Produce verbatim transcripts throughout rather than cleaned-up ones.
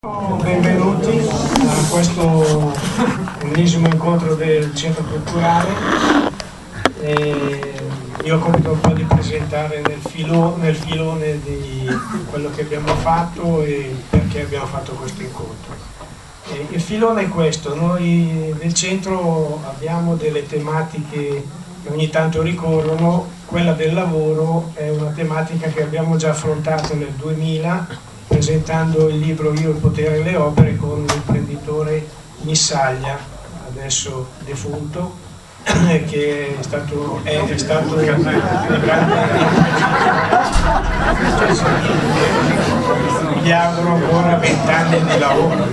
Benvenuti a questo ennesimo incontro del Centro Culturale. E io ho compito un po' di presentare nel, filo, nel filone di quello che abbiamo fatto e perché abbiamo fatto questo incontro. E il filone è questo: noi del centro abbiamo delle tematiche che ogni tanto ricorrono. Quella del lavoro è una tematica che abbiamo già affrontato nel duemila, presentando il libro Io, il potere e le opere con l'imprenditore Missaglia, adesso defunto, che è stato, è, è stato un grande, gli auguro ancora vent'anni di lavoro,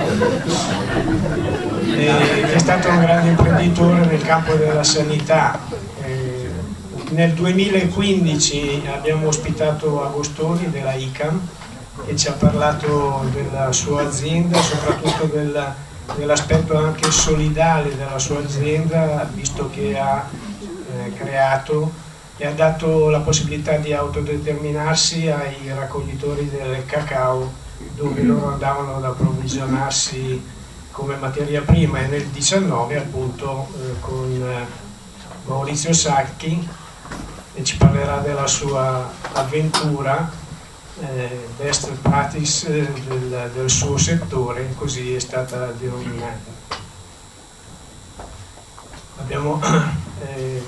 e, che è stato un grande imprenditore nel campo della sanità. Nel duemilaquindici abbiamo ospitato Agostoni della I C A M, che ci ha parlato della sua azienda, soprattutto del, dell'aspetto anche solidale della sua azienda, visto che ha eh, creato e ha dato la possibilità di autodeterminarsi ai raccoglitori del cacao, dove loro andavano ad approvvigionarsi come materia prima, e nel diciannove appunto eh, con eh, Maurizio Sacchi, e ci parlerà della sua avventura, eh, best practice eh, del, del suo settore, così è stata denominata. Abbiamo, eh,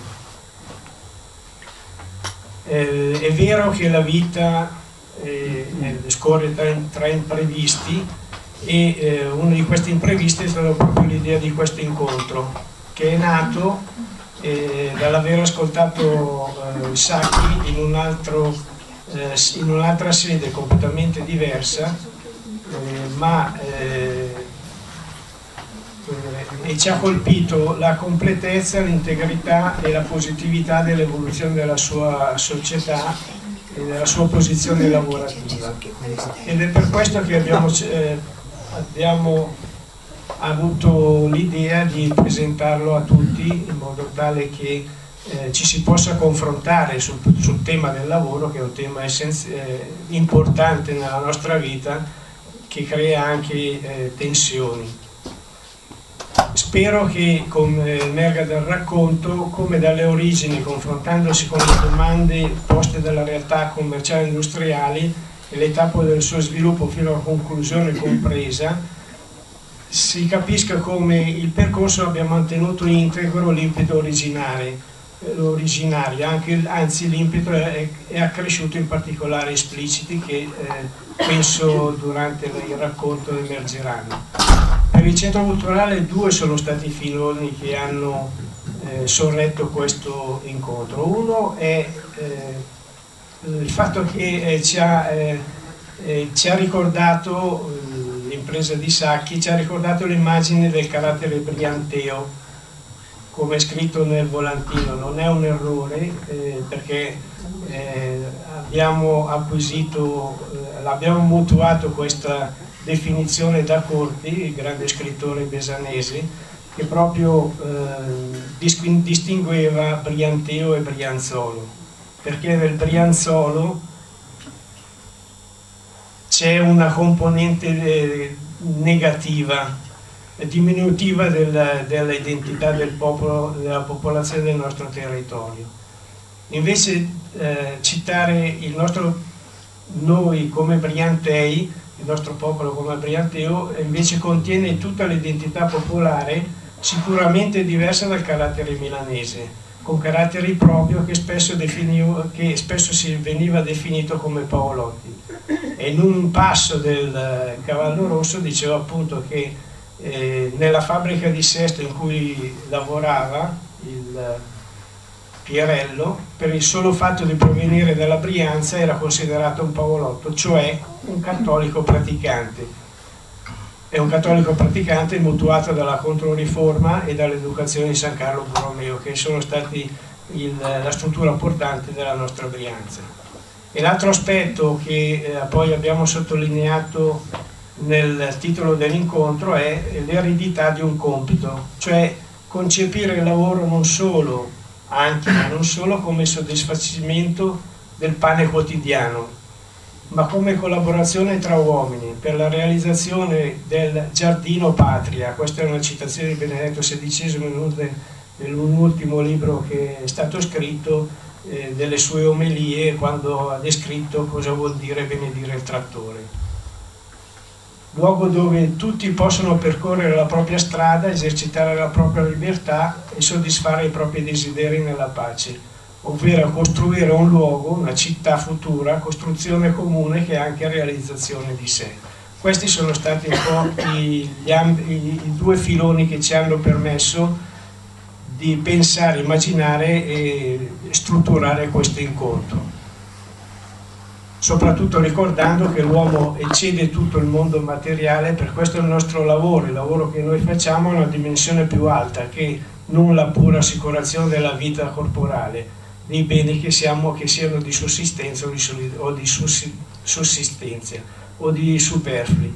eh, è vero che la vita eh, scorre tra, tra imprevisti, e eh, uno di questi imprevisti è stata proprio l'idea di questo incontro, che è nato Eh, dall'aver ascoltato eh, Sacchi in, un altro, eh, in un'altra sede completamente diversa, eh, ma eh, e ci ha colpito la completezza, l'integrità e la positività dell'evoluzione della sua società e della sua posizione lavorativa, ed è per questo che abbiamo, eh, abbiamo ha avuto l'idea di presentarlo a tutti, in modo tale che eh, ci si possa confrontare sul, sul tema del lavoro, che è un tema eh, importante nella nostra vita, che crea anche eh, tensioni. Spero che, come emerga dal racconto, come dalle origini, confrontandosi con le domande poste dalla realtà commerciale e industriali e le tappe del suo sviluppo fino alla conclusione compresa, si capisca come il percorso abbia mantenuto integro l'impeto originario, anche, anzi l'impeto è, è accresciuto, in particolare espliciti, che eh, penso durante il racconto emergeranno. Per il Centro Culturale due sono stati i filoni che hanno eh, sorretto questo incontro. Uno è eh, il fatto che eh, ci, ha, eh, eh, ci ha ricordato eh, l'impresa di Sacchi, ci ha ricordato l'immagine del carattere brianteo, come è scritto nel volantino. Non è un errore, eh, perché eh, abbiamo acquisito, eh, l'abbiamo mutuato questa definizione da Corti, il grande scrittore besanese, che proprio eh, distingueva brianteo e brianzolo, perché nel brianzolo c'è una componente negativa, diminutiva del, dell'identità del popolo, della popolazione del nostro territorio. Invece eh, citare il nostro, noi come briantei, il nostro popolo come brianteo, invece contiene tutta l'identità popolare, sicuramente diversa dal carattere milanese, con caratteri proprio che spesso, definivo, che spesso si veniva definito come Paolotti. E in un passo del Cavallo Rosso diceva appunto che eh, nella fabbrica di Sesto in cui lavorava il Pierello, per il solo fatto di provenire dalla Brianza era considerato un Paolotto, cioè un cattolico praticante. È un cattolico praticante mutuato dalla Controriforma e dall'educazione di San Carlo Borromeo, che sono stati il, la struttura portante della nostra Brianza. E l'altro aspetto che eh, poi abbiamo sottolineato nel titolo dell'incontro è l'eredità di un compito, cioè concepire il lavoro non solo, anche ma non solo, come soddisfacimento del pane quotidiano, ma come collaborazione tra uomini per la realizzazione del giardino patria. Questa è una citazione di Benedetto sedicesimo in un ultimo libro che è stato scritto, eh, delle sue omelie, quando ha descritto cosa vuol dire benedire il trattore. Luogo dove tutti possono percorrere la propria strada, esercitare la propria libertà e soddisfare i propri desideri nella pace, ovvero costruire un luogo, una città futura, costruzione comune che è anche realizzazione di sé. Questi sono stati un po' i, gli, i, i due filoni che ci hanno permesso di pensare, immaginare e strutturare questo incontro. Soprattutto ricordando che l'uomo eccede tutto il mondo materiale, per questo il nostro lavoro, il lavoro che noi facciamo, ha una dimensione più alta che non la pura assicurazione della vita corporale, dei beni che, siamo, che siano di sussistenza o di, o di sussistenza o di superflui.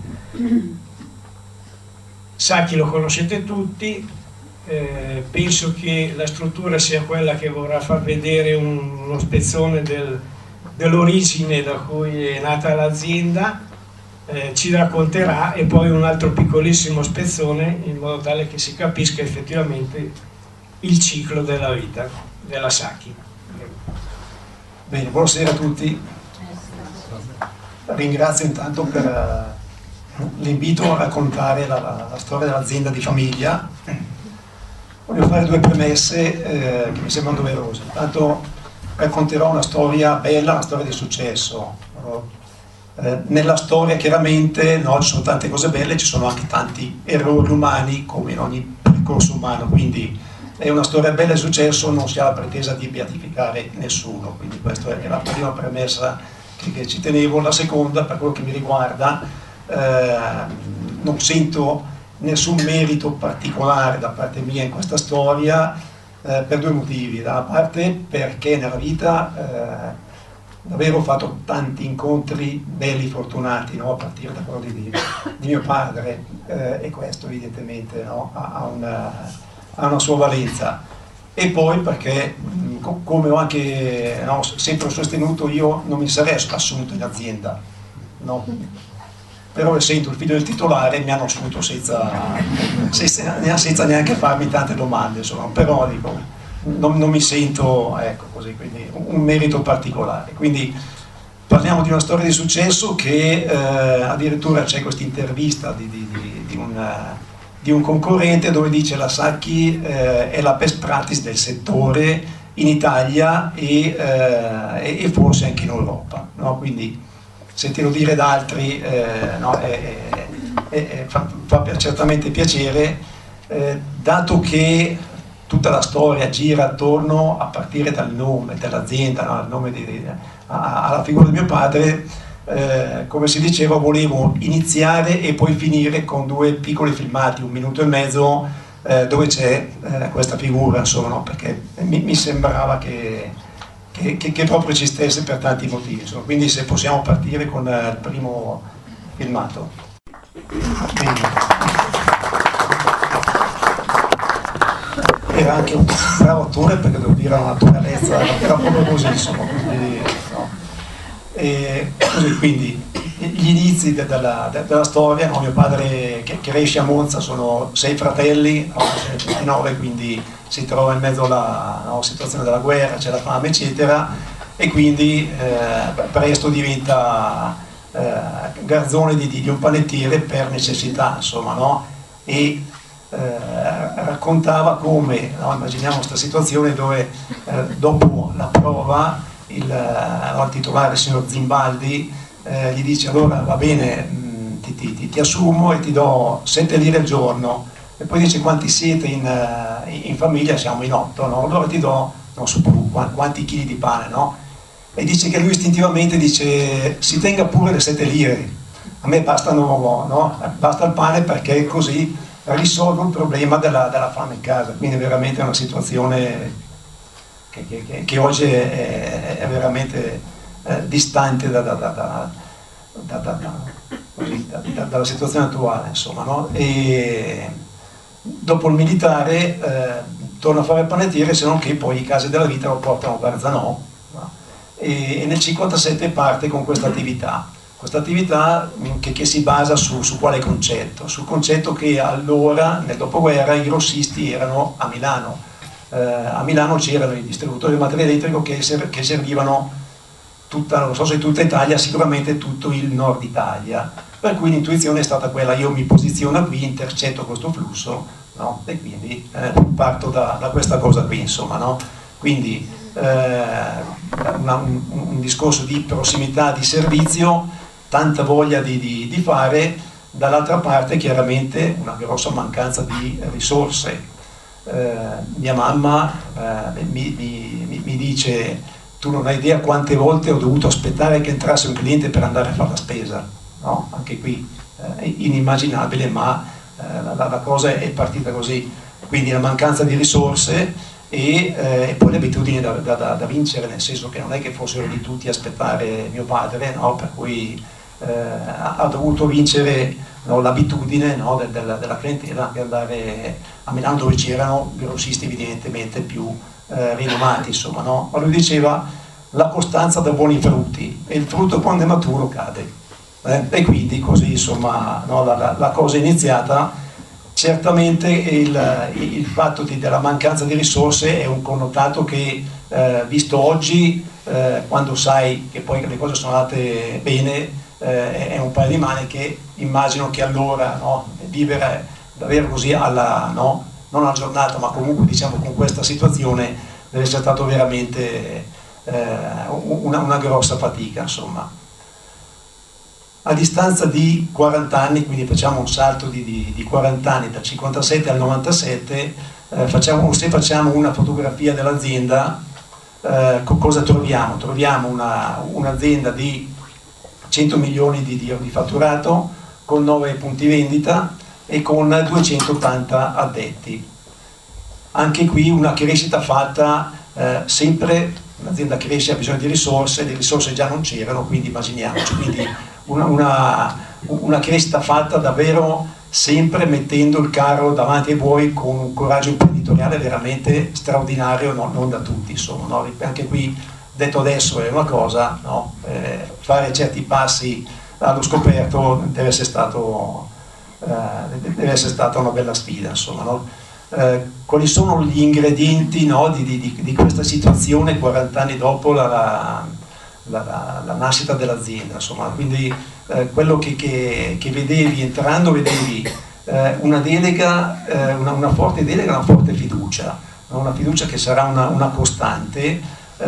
Sacchi lo conoscete tutti, eh, penso che la struttura sia quella che vorrà far vedere un, uno spezzone del dell'origine da cui è nata l'azienda, eh, ci racconterà, e poi un altro piccolissimo spezzone in modo tale che si capisca effettivamente il ciclo della vita della Sacchi. Bene, buonasera a tutti. Ringrazio intanto per l'invito a raccontare la, la, la storia dell'azienda di famiglia. Voglio fare due premesse eh, che mi sembrano doverose. Intanto racconterò una storia bella, una storia di successo. Eh, nella storia chiaramente no, ci sono tante cose belle, ci sono anche tanti errori umani come in ogni percorso umano, quindi è una storia bella di successo, non si ha la pretesa di beatificare nessuno, quindi questa è la prima premessa che, che ci tenevo. La seconda, per quello che mi riguarda, eh, non sento nessun merito particolare da parte mia in questa storia, Eh, per due motivi. Da una parte perché nella vita eh, davvero ho fatto tanti incontri belli, fortunati, no? A partire da quello di, di mio padre, eh, e questo evidentemente no? ha, ha, una, ha una sua valenza. E poi perché, mh, co come ho anche no, sempre sostenuto, io non mi sarei assunto in azienda, no? Però essendo il figlio del titolare mi hanno assunto senza, senza, senza neanche farmi tante domande, insomma. Però dico, non, non mi sento, ecco, così, quindi un merito particolare. Quindi parliamo di una storia di successo che eh, addirittura c'è questa intervista di, di, di, di, un, di un concorrente dove dice la Sacchi eh, è la best practice del settore in Italia e, eh, e forse anche in Europa, no? Quindi sentirlo dire da altri eh, no, è, è, è, fa, fa certamente piacere, eh, dato che tutta la storia gira attorno, a partire dal nome dell'azienda, no, al nome di, di, a, alla figura di mio padre, eh, come si diceva, volevo iniziare e poi finire con due piccoli filmati, un minuto e mezzo, eh, dove c'è eh, questa figura, insomma, no, perché mi, mi sembrava che Che, che, che proprio ci stesse per tanti motivi. Insomma. Quindi se possiamo partire con uh, il primo filmato. Bene. Era anche un bravo attore, perché devo dire la naturalezza, era proprio così, insomma. Quindi, no. E così, quindi gli inizi de, de la, de, della storia, no? Mio padre che cresce a Monza, sono sei fratelli, no? ventinove, quindi si trova in mezzo alla no, situazione della guerra, c'è la fame eccetera, e quindi eh, presto diventa eh, garzone di, di un panettiere per necessità, insomma, no? E eh, raccontava come, no, immaginiamo questa situazione dove eh, dopo la prova il, no, il titolare, il signor Zimbaldi, eh, gli dice: allora va bene, mh, ti, ti, ti assumo e ti do sette lire al giorno. E poi dice: quanti siete in, in famiglia? Siamo in otto, no? Allora ti do, non so più quanti chili di pane, no? E dice che lui istintivamente dice: si tenga pure le sette lire, a me bastano, no? Basta il pane, perché così risolvo il problema della, della fame in casa. Quindi è veramente una situazione che, che, che oggi è, è veramente eh, distante da, da, da, da, da, da, da, così, da, da, dalla situazione attuale, insomma, no? E dopo il militare eh, torna a fare il panettiere, se non che poi i casi della vita lo portano a Barzanò, no? e, e nel cinquantasette parte con questa attività. Questa attività che, che si basa su, su quale concetto? Sul concetto che allora, nel dopoguerra, i grossisti erano a Milano. Eh, a Milano c'erano i distributori di materiale elettrico che, ser che servivano tutta, non so se tutta Italia, sicuramente tutto il nord Italia. Per cui l'intuizione è stata quella: io mi posiziono qui, intercetto questo flusso, no? E quindi eh, parto da, da questa cosa qui, insomma, no? Quindi eh, una, un, un discorso di prossimità, di servizio, tanta voglia di, di, di fare, dall'altra parte chiaramente una grossa mancanza di risorse. Eh, mia mamma eh, mi, mi, mi dice: tu non hai idea quante volte ho dovuto aspettare che entrasse un cliente per andare a fare la spesa, no? Anche qui eh, inimmaginabile, ma eh, la, la cosa è partita così. Quindi la mancanza di risorse e, eh, e poi le abitudini da, da, da vincere, nel senso che non è che fossero di tutti aspettare mio padre, no? Per cui eh, ha dovuto vincere, no, l'abitudine, no, del, del, della clientela di andare a Milano, dove c'erano grossisti evidentemente più eh, rinomati, insomma, no? Ma lui diceva: la costanza dà buoni frutti e il frutto quando è maturo cade, eh? E quindi così, insomma, no, la, la, la cosa è iniziata. Certamente il, il fatto di, della mancanza di risorse è un connotato che, eh, visto oggi, eh, quando sai che poi le cose sono andate bene, eh, è un paio di mani, che immagino che allora, no, vivere davvero così alla, no, non alla giornata, ma comunque, diciamo, con questa situazione deve essere stato veramente eh, una, una grossa fatica, insomma. A distanza di quaranta anni, quindi facciamo un salto di, di, di quaranta anni, dal cinquantasette al novantasette, eh, facciamo, se facciamo una fotografia dell'azienda, eh, cosa troviamo? Troviamo un'azienda un di cento milioni di, di, di fatturato, con nove punti vendita e con duecentottanta addetti. Anche qui una crescita fatta eh, sempre, un'azienda cresce, ha bisogno di risorse, le risorse già non c'erano, quindi immaginiamoci, quindi una, una, una crescita fatta davvero sempre mettendo il carro davanti ai buoi, con un coraggio imprenditoriale veramente straordinario, no? Non da tutti, insomma, no? Anche qui, detto adesso, è una cosa, no? Eh, fare certi passi allo scoperto deve essere stato, eh, deve essere stata una bella sfida, insomma, no? Eh, quali sono gli ingredienti, no, di, di, di questa situazione quaranta anni dopo la, la, la, la nascita dell'azienda, insomma? Quindi eh, quello che, che, che vedevi entrando, vedevi eh, una delega, eh, una, una forte delega, una forte fiducia, no? Una fiducia che sarà una, una costante,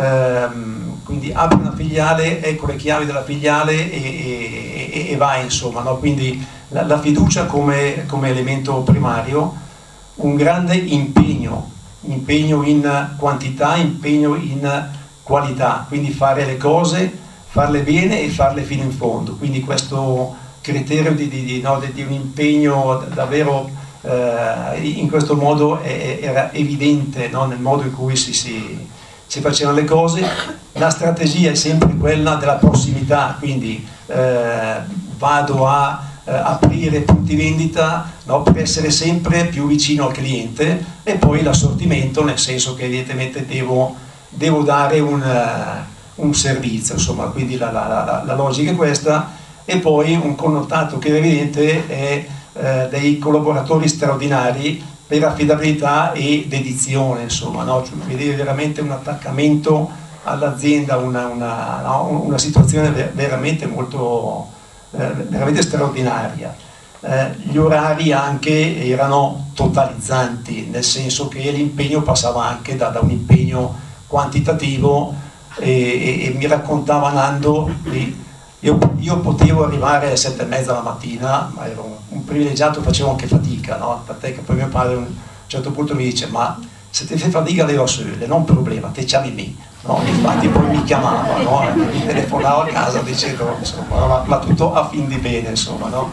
ehm, quindi apri una filiale, ecco le chiavi della filiale e, e, e vai, insomma, no? Quindi la, la fiducia come, come elemento primario. Un grande impegno, impegno in quantità, impegno in qualità, quindi fare le cose, farle bene e farle fino in fondo. Quindi questo criterio di, di, di, no, di un impegno davvero eh, in questo modo è, era evidente, no, nel modo in cui si, si, si facevano le cose. La strategia è sempre quella della prossimità, quindi eh, vado a Eh, aprire punti vendita, no, per essere sempre più vicino al cliente, e poi l'assortimento, nel senso che evidentemente devo, devo dare un, uh, un servizio, insomma, quindi la, la, la, la logica è questa. E poi un connotato che è evidente è eh, dei collaboratori straordinari per affidabilità e dedizione, insomma, no? Cioè, vedere veramente un attaccamento all'azienda, una, una, no? Una situazione veramente molto Eh, veramente straordinaria. Eh, gli orari anche erano totalizzanti, nel senso che l'impegno passava anche da, da un impegno quantitativo, e, e, e mi raccontava Nando, io, io potevo arrivare alle sette e mezza la mattina, ma ero un, un privilegiato, facevo anche fatica, no? Tant'è che poi mio padre a un certo punto mi dice: ma se ti fai fatica le sole, non problema, te chiami me. No, infatti poi mi chiamava, no? Mi telefonava a casa dicendo, insomma, ma, ma tutto a fin di bene, insomma, no?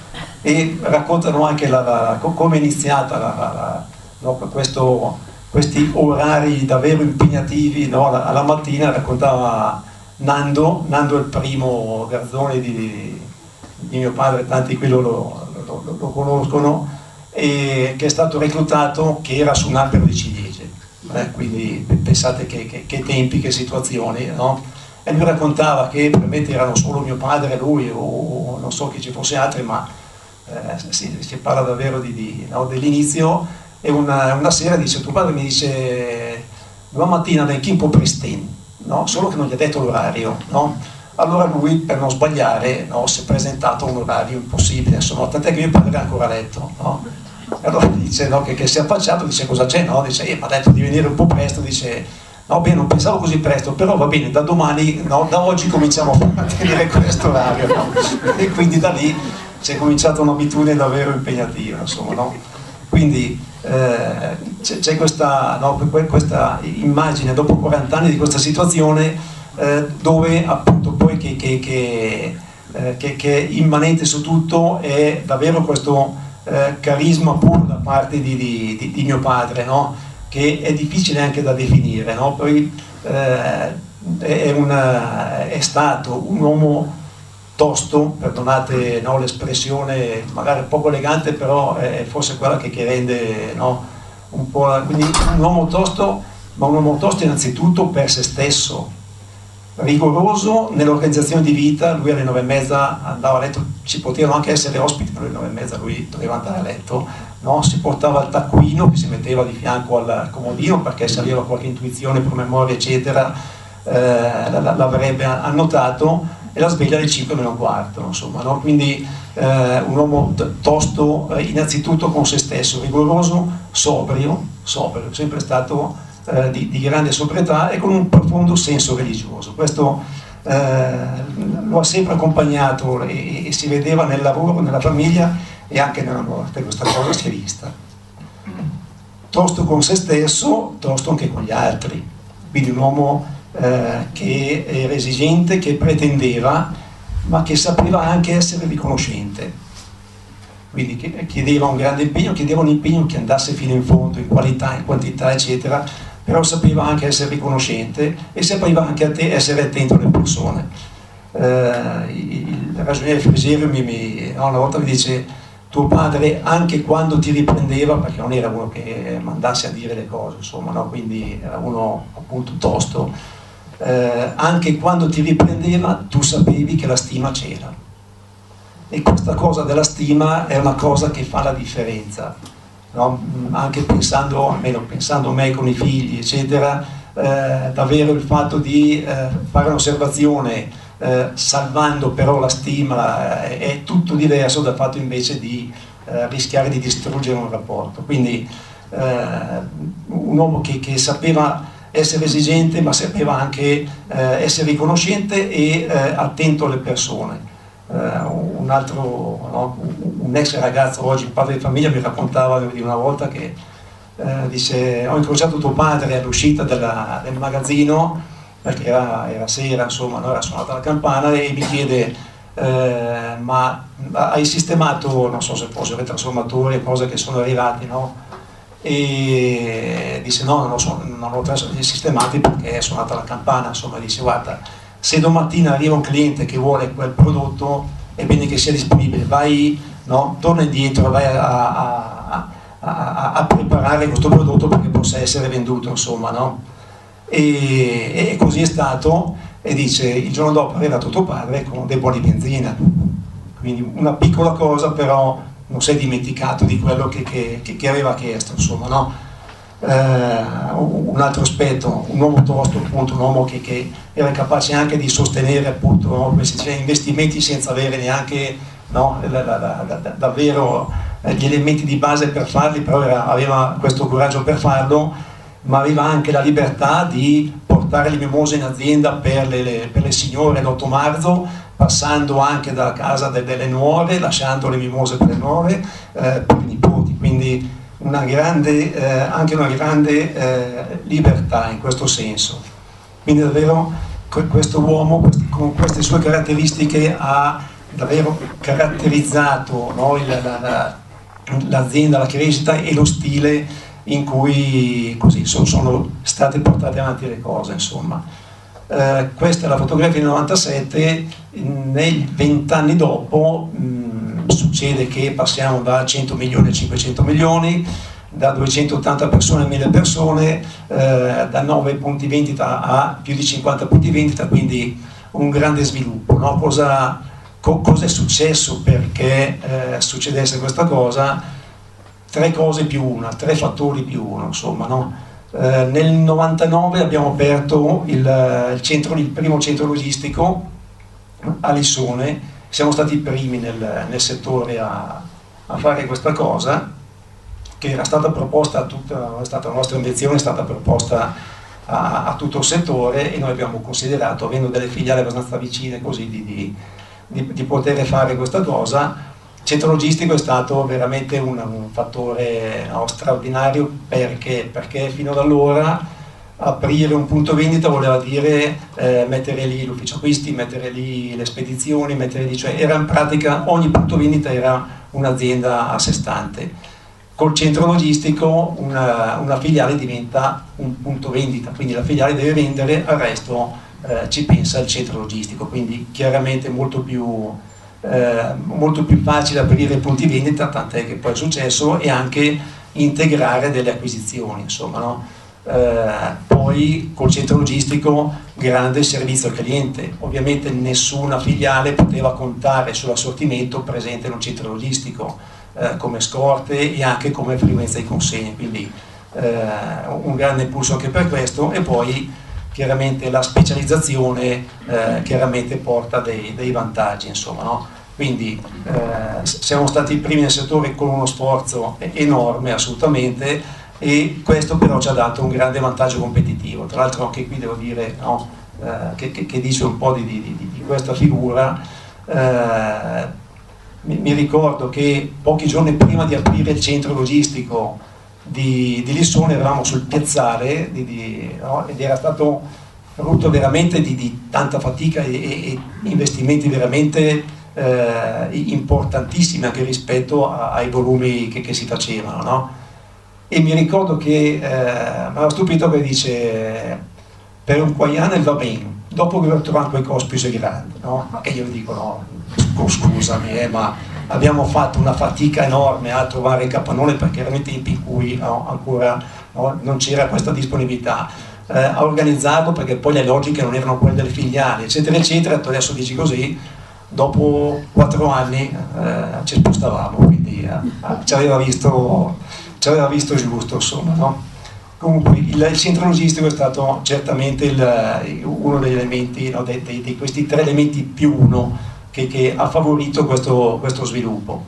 E raccontano anche la, la, come è iniziata la, la, la, no? Questo, questi orari davvero impegnativi, no? Alla mattina raccontava Nando, Nando è il primo garzone di, di mio padre, tanti qui lo, lo, lo, lo conoscono, e che è stato reclutato, che era su un albero di ciliegie. Eh, quindi pensate che, che, che tempi, che situazioni, no? e lui raccontava che probabilmente erano solo mio padre e lui, o, o non so che ci fosse altri, ma eh, si, si parla davvero di, di, no, dell'inizio. E una, una sera dice, tuo padre mi dice, domani mattina venchi un po' prestino, no? Solo che non gli ha detto l'orario, no? Allora lui, per non sbagliare, no, si è presentato a un orario impossibile, insomma, tant'è che mio padre era ancora a letto, no? E allora dice, no, che, che si è affacciato, dice, cosa c'è? No? Dice, eh, mi ha detto di venire un po' presto, dice, no, beh, non pensavo così presto, però va bene, da domani, no, da oggi cominciamo a tenere questo orario, no? E quindi da lì si è cominciata un'abitudine davvero impegnativa, insomma, no? Quindi eh, c'è questa, no, questa immagine dopo quaranta anni di questa situazione eh, dove appunto poi che, che, che, eh, che, che è immanente su tutto è davvero questo eh, carisma puro da parte di, di, di, di mio padre, no? Che è difficile anche da definire, no? Poi eh, è, una, è stato un uomo tosto, perdonate, no, l'espressione magari poco elegante, però è forse quella che, che rende, no, un po', quindi un uomo tosto, ma un uomo tosto innanzitutto per se stesso, rigoroso nell'organizzazione di vita. Lui alle nove e mezza andava a letto, ci potevano anche essere ospiti, ma alle nove e mezza lui doveva andare a letto, no? Si portava il taccuino che si metteva di fianco al comodino, perché se aveva qualche intuizione, promemoria eccetera, eh, l'avrebbe annotato, e la sveglia alle cinque meno un quarto, insomma, no? Quindi eh, un uomo tosto eh, innanzitutto con se stesso, rigoroso, sobrio, sobrio, sempre stato eh, di, di grande sobrietà e con un profondo senso religioso. Questo eh, lo ha sempre accompagnato e, e si vedeva nel lavoro, nella famiglia e anche nella morte, questa cosa si è vista. Tosto con se stesso, tosto anche con gli altri, quindi un uomo Eh, che era esigente, che pretendeva, ma che sapeva anche essere riconoscente, quindi che chiedeva un grande impegno, chiedeva un impegno che andasse fino in fondo in qualità, in quantità eccetera, però sapeva anche essere riconoscente e sapeva anche a te essere attento alle persone. Eh, il ragioniere Frigerio mi, mi, no, una volta mi dice, tuo padre anche quando ti riprendeva, perché non era uno che mandasse a dire le cose, insomma, no? Quindi era uno appunto tosto, Eh, anche quando ti riprendeva tu sapevi che la stima c'era, e questa cosa della stima è una cosa che fa la differenza, no? Anche pensando, almeno pensando a me con i figli eccetera, eh, davvero il fatto di eh, fare un'osservazione eh, salvando però la stima eh, è tutto diverso dal fatto invece di eh, rischiare di distruggere un rapporto. Quindi eh, un uomo che, che sapeva essere esigente, ma sapeva anche eh, essere riconoscente e eh, attento alle persone. Eh, un altro, no, un ex ragazzo oggi, un padre di famiglia, mi raccontava di una volta che eh, dice, ho incrociato tuo padre all'uscita della, del magazzino, perché era, era sera, insomma, no, era suonata la campana, e mi chiede, eh, ma hai sistemato, non so se fossero i trasformatori, cose che sono arrivati, no? E dice no, non l'ho, non l'ho sistemati perché è suonata la campana, insomma. Dice guarda, se domattina arriva un cliente che vuole quel prodotto è bene che sia disponibile, vai, no, torna indietro, vai a, a, a, a preparare questo prodotto perché possa essere venduto, insomma, no? E, e così è stato. E dice il giorno dopo è arrivato tuo padre con dei buoni benzina, quindi una piccola cosa, però non si è dimenticato di quello che, che, che aveva chiesto, insomma, no? Eh, un altro aspetto, un uomo tosto, appunto, un uomo che, che era capace anche di sostenere, appunto, no, come si dice, investimenti senza avere neanche, no, la, la, la, la, davvero gli elementi di base per farli, però era, aveva questo coraggio per farlo, ma aveva anche la libertà di portare le mimose in azienda per le, le, per le signore l'otto marzo, passando anche dalla casa de, delle nuore, lasciando le mimose per le nuore, eh, per i nipoti, quindi una grande, eh, anche una grande eh, libertà in questo senso. Quindi davvero questo uomo, con queste sue caratteristiche, ha davvero caratterizzato, no, il, la, la, l'azienda, la crescita e lo stile in cui così sono, sono state portate avanti le cose, insomma. Uh, questa è la fotografia del novantasette. Nei vent'anni dopo mh, succede che passiamo da cento milioni a cinquecento milioni, da duecentottanta persone a mille persone, eh, da nove punti vendita a più di cinquanta punti vendita, quindi un grande sviluppo, no? Cosa, co cosa è successo perché eh, succedesse questa cosa? Tre cose più una, tre fattori più uno, insomma, no? Eh, nel novantanove abbiamo aperto il, il, centro, il primo centro logistico a Lissone, siamo stati i primi nel, nel settore a, a fare questa cosa, che era stata proposta a tutta, è stata la nostra invenzione, è stata proposta a, a tutto il settore, e noi abbiamo considerato, avendo delle filiali abbastanza vicine così, di, di, di, di poter fare questa cosa. Il centro logistico è stato veramente un, un fattore, no, straordinario, perché, perché fino ad allora aprire un punto vendita voleva dire eh, mettere lì l'ufficio acquisti, mettere lì le spedizioni, mettere lì, cioè era in pratica ogni punto vendita era un'azienda a sé stante. Col centro logistico una, una filiale diventa un punto vendita, quindi la filiale deve vendere, al resto eh, ci pensa il centro logistico, quindi chiaramente molto più, eh, molto più facile aprire punti vendita, tant'è che poi è successo, e anche integrare delle acquisizioni, insomma, no? Eh, poi col centro logistico grande servizio al cliente, ovviamente nessuna filiale poteva contare sull'assortimento presente in un centro logistico, Eh, come scorte e anche come frequenza di consegne, quindi eh, un grande impulso anche per questo. E poi chiaramente la specializzazione eh, chiaramente porta dei, dei vantaggi, insomma, no? Quindi eh, siamo stati i primi nel settore con uno sforzo enorme assolutamente, e questo però ci ha dato un grande vantaggio competitivo. Tra l'altro anche qui devo dire, no, eh, che, che, che dice un po' di, di, di, di questa figura. eh, Mi ricordo che pochi giorni prima di aprire il centro logistico di, di Lissone eravamo sul piazzale di, di, no? ed era stato frutto veramente di, di tanta fatica e, e investimenti veramente eh, importantissimi anche rispetto a, ai volumi che, che si facevano, no? E mi ricordo che eh, mi aveva stupito che dice: per un quaiane va bene, dopo che ho trovato quei costi più grandi, no? E io dico: no, scusami, eh, ma abbiamo fatto una fatica enorme a trovare il capannone, perché erano i tempi in cui no, ancora no, non c'era questa disponibilità, eh, a organizzarlo, perché poi le logiche non erano quelle delle filiali, eccetera eccetera. Adesso dici così, dopo quattro anni eh, ci spostavamo, quindi eh, ci aveva visto, ci aveva visto giusto, insomma, no? Comunque il, il centro logistico è stato certamente il, uno degli elementi, no, di, di, di questi tre elementi più uno che, che ha favorito questo, questo sviluppo.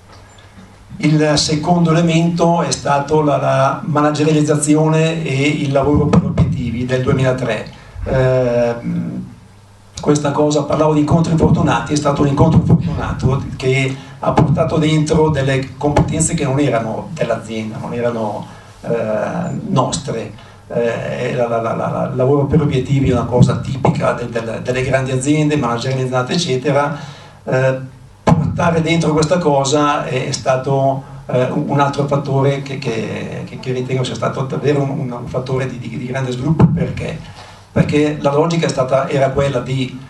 Il secondo elemento è stato la, la managerializzazione e il lavoro per obiettivi del duemilatré. Eh, questa cosa, parlavo di incontri fortunati, è stato un incontro fortunato che ha portato dentro delle competenze che non erano dell'azienda, non erano Eh, nostre. Eh, la, la, la, la, il lavoro per obiettivi è una cosa tipica del, del, delle grandi aziende managerializzate, eccetera. Eh, portare dentro questa cosa è, è stato eh, un altro fattore che, che, che, che ritengo sia stato davvero un, un fattore di, di, di grande sviluppo. Perché? Perché la logica è stata, era quella di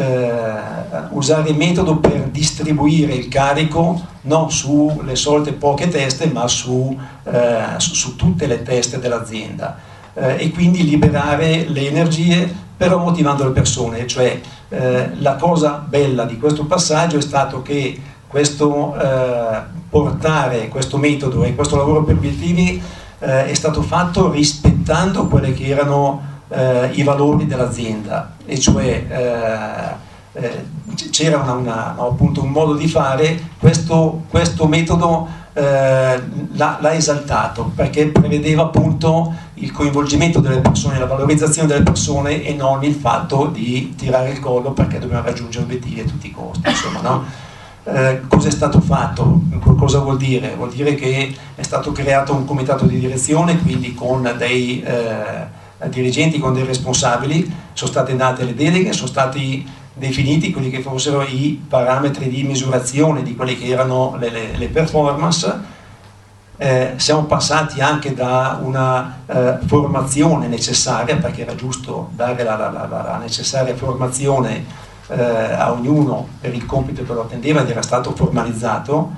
Eh, usare il metodo per distribuire il carico non sulle solite poche teste, ma su, eh, su, su tutte le teste dell'azienda, eh, e quindi liberare le energie, però motivando le persone. Cioè eh, la cosa bella di questo passaggio è stato che questo eh, portare questo metodo e questo lavoro per obiettivi eh, è stato fatto rispettando quelle che erano Eh, i valori dell'azienda, e cioè eh, eh, c'era una, una, no, appunto un modo di fare. Questo, questo metodo eh, l'ha esaltato, perché prevedeva appunto il coinvolgimento delle persone, la valorizzazione delle persone, e non il fatto di tirare il collo perché dobbiamo raggiungere obiettivi a tutti i costi, insomma, no? Eh, cosa è stato fatto? Cosa vuol dire? Vuol dire che è stato creato un comitato di direzione, quindi con dei eh, dirigenti, con dei responsabili, sono state date le deleghe, sono stati definiti quelli che fossero i parametri di misurazione di quelle che erano le, le, le performance. Eh, siamo passati anche da una eh, formazione necessaria, perché era giusto dare la, la, la, la necessaria formazione eh, a ognuno per il compito che lo attendeva, ed era stato formalizzato.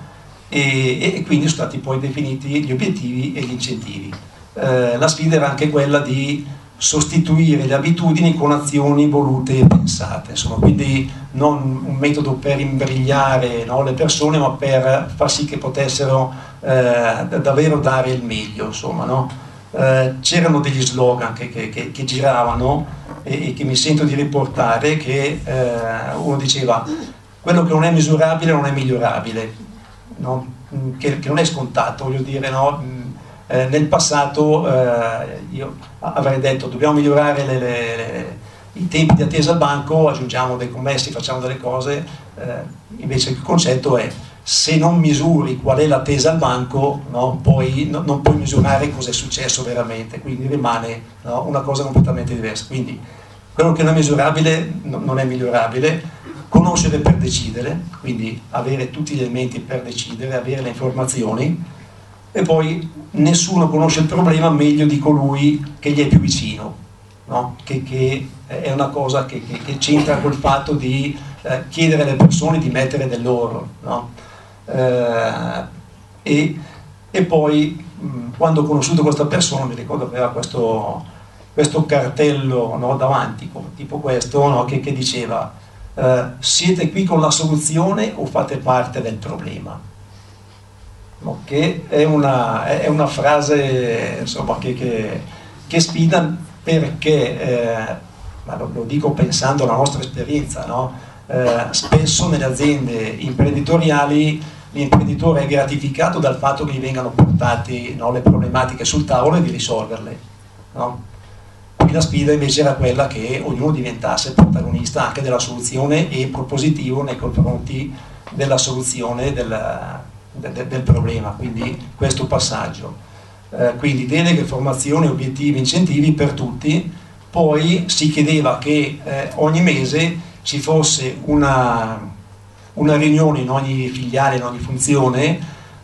e, e quindi sono stati poi definiti gli obiettivi e gli incentivi. Eh, la sfida era anche quella di sostituire le abitudini con azioni volute e pensate, insomma, quindi non un metodo per imbrigliare, no, le persone, ma per far sì che potessero eh, davvero dare il meglio, insomma, no? Eh, c'erano degli slogan che, che, che, che giravano e, e che mi sento di riportare, che eh, uno diceva: quello che non è misurabile non è migliorabile, no? che, che non è scontato, voglio dire, no? Eh, nel passato eh, io avrei detto dobbiamo migliorare le, le, le, i tempi di attesa al banco, aggiungiamo dei commessi, facciamo delle cose, eh, invece il concetto è: se non misuri qual è l'attesa al banco, no, poi no, non puoi misurare cosa è successo veramente, quindi rimane, no, una cosa completamente diversa. Quindi quello che non è misurabile no, non è migliorabile. Conoscere per decidere, quindi avere tutti gli elementi per decidere, avere le informazioni. E poi nessuno conosce il problema meglio di colui che gli è più vicino, no? che, che è una cosa che, che, che c'entra col fatto di eh, chiedere alle persone di mettere del loro, no? eh, e, e poi mh, quando ho conosciuto questa persona, mi ricordo che aveva questo, questo cartello, no, davanti, tipo questo, no, che, che diceva eh, siete qui con la soluzione o fate parte del problema? No, che è una, è una frase, insomma, che, che, che sfida, perché eh, ma lo, lo dico pensando alla nostra esperienza, no? eh, spesso nelle aziende imprenditoriali l'imprenditore è gratificato dal fatto che gli vengano portate, no, le problematiche sul tavolo e di risolverle, no? Qui la sfida invece era quella che ognuno diventasse protagonista anche della soluzione e propositivo nei confronti della soluzione della Del, del problema, quindi questo passaggio. Eh, quindi deleghe, formazione, obiettivi, incentivi per tutti. Poi si chiedeva che eh, ogni mese ci fosse una, una riunione in ogni filiale, in ogni funzione,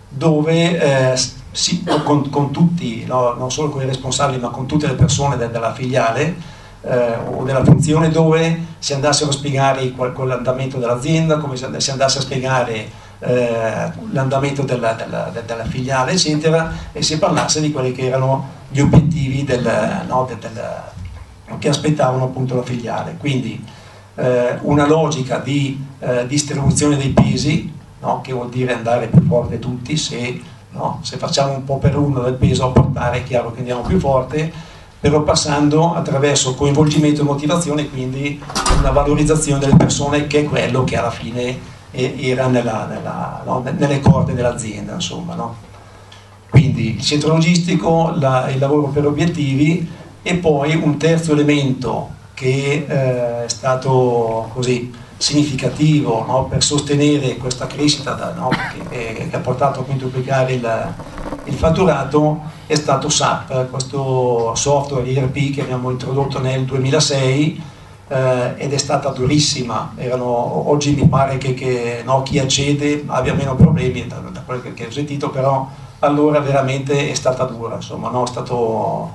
dove eh, si, con, con tutti, no, non solo con i responsabili, ma con tutte le persone de, della filiale eh, o della funzione, dove si andassero a spiegare l'andamento dell'azienda, come si andasse a spiegare Eh, l'andamento della, della, della filiale, eccetera, e si parlasse di quelli che erano gli obiettivi del, no, del, del, che aspettavano appunto la filiale. Quindi eh, una logica di eh, distribuzione dei pesi, no, che vuol dire andare più forte tutti. Se, no, se facciamo un po' per uno del peso a portare, è chiaro che andiamo più forte, però passando attraverso coinvolgimento e motivazione, quindi una valorizzazione delle persone, che è quello che alla fine era nella, nella, no, nelle corde dell'azienda, insomma, no? Quindi il centro logistico, la, il lavoro per obiettivi, e poi un terzo elemento che eh, è stato così significativo, no, per sostenere questa crescita, da, no, che, che ha portato a quintuplicare il, il fatturato, è stato S A P, questo software E R P che abbiamo introdotto nel duemilasei. Eh, ed è stata durissima. Erano, oggi mi pare che, che no, chi accede abbia meno problemi da, da quello che, che ho sentito, però allora veramente è stata dura, insomma, no? è, stato,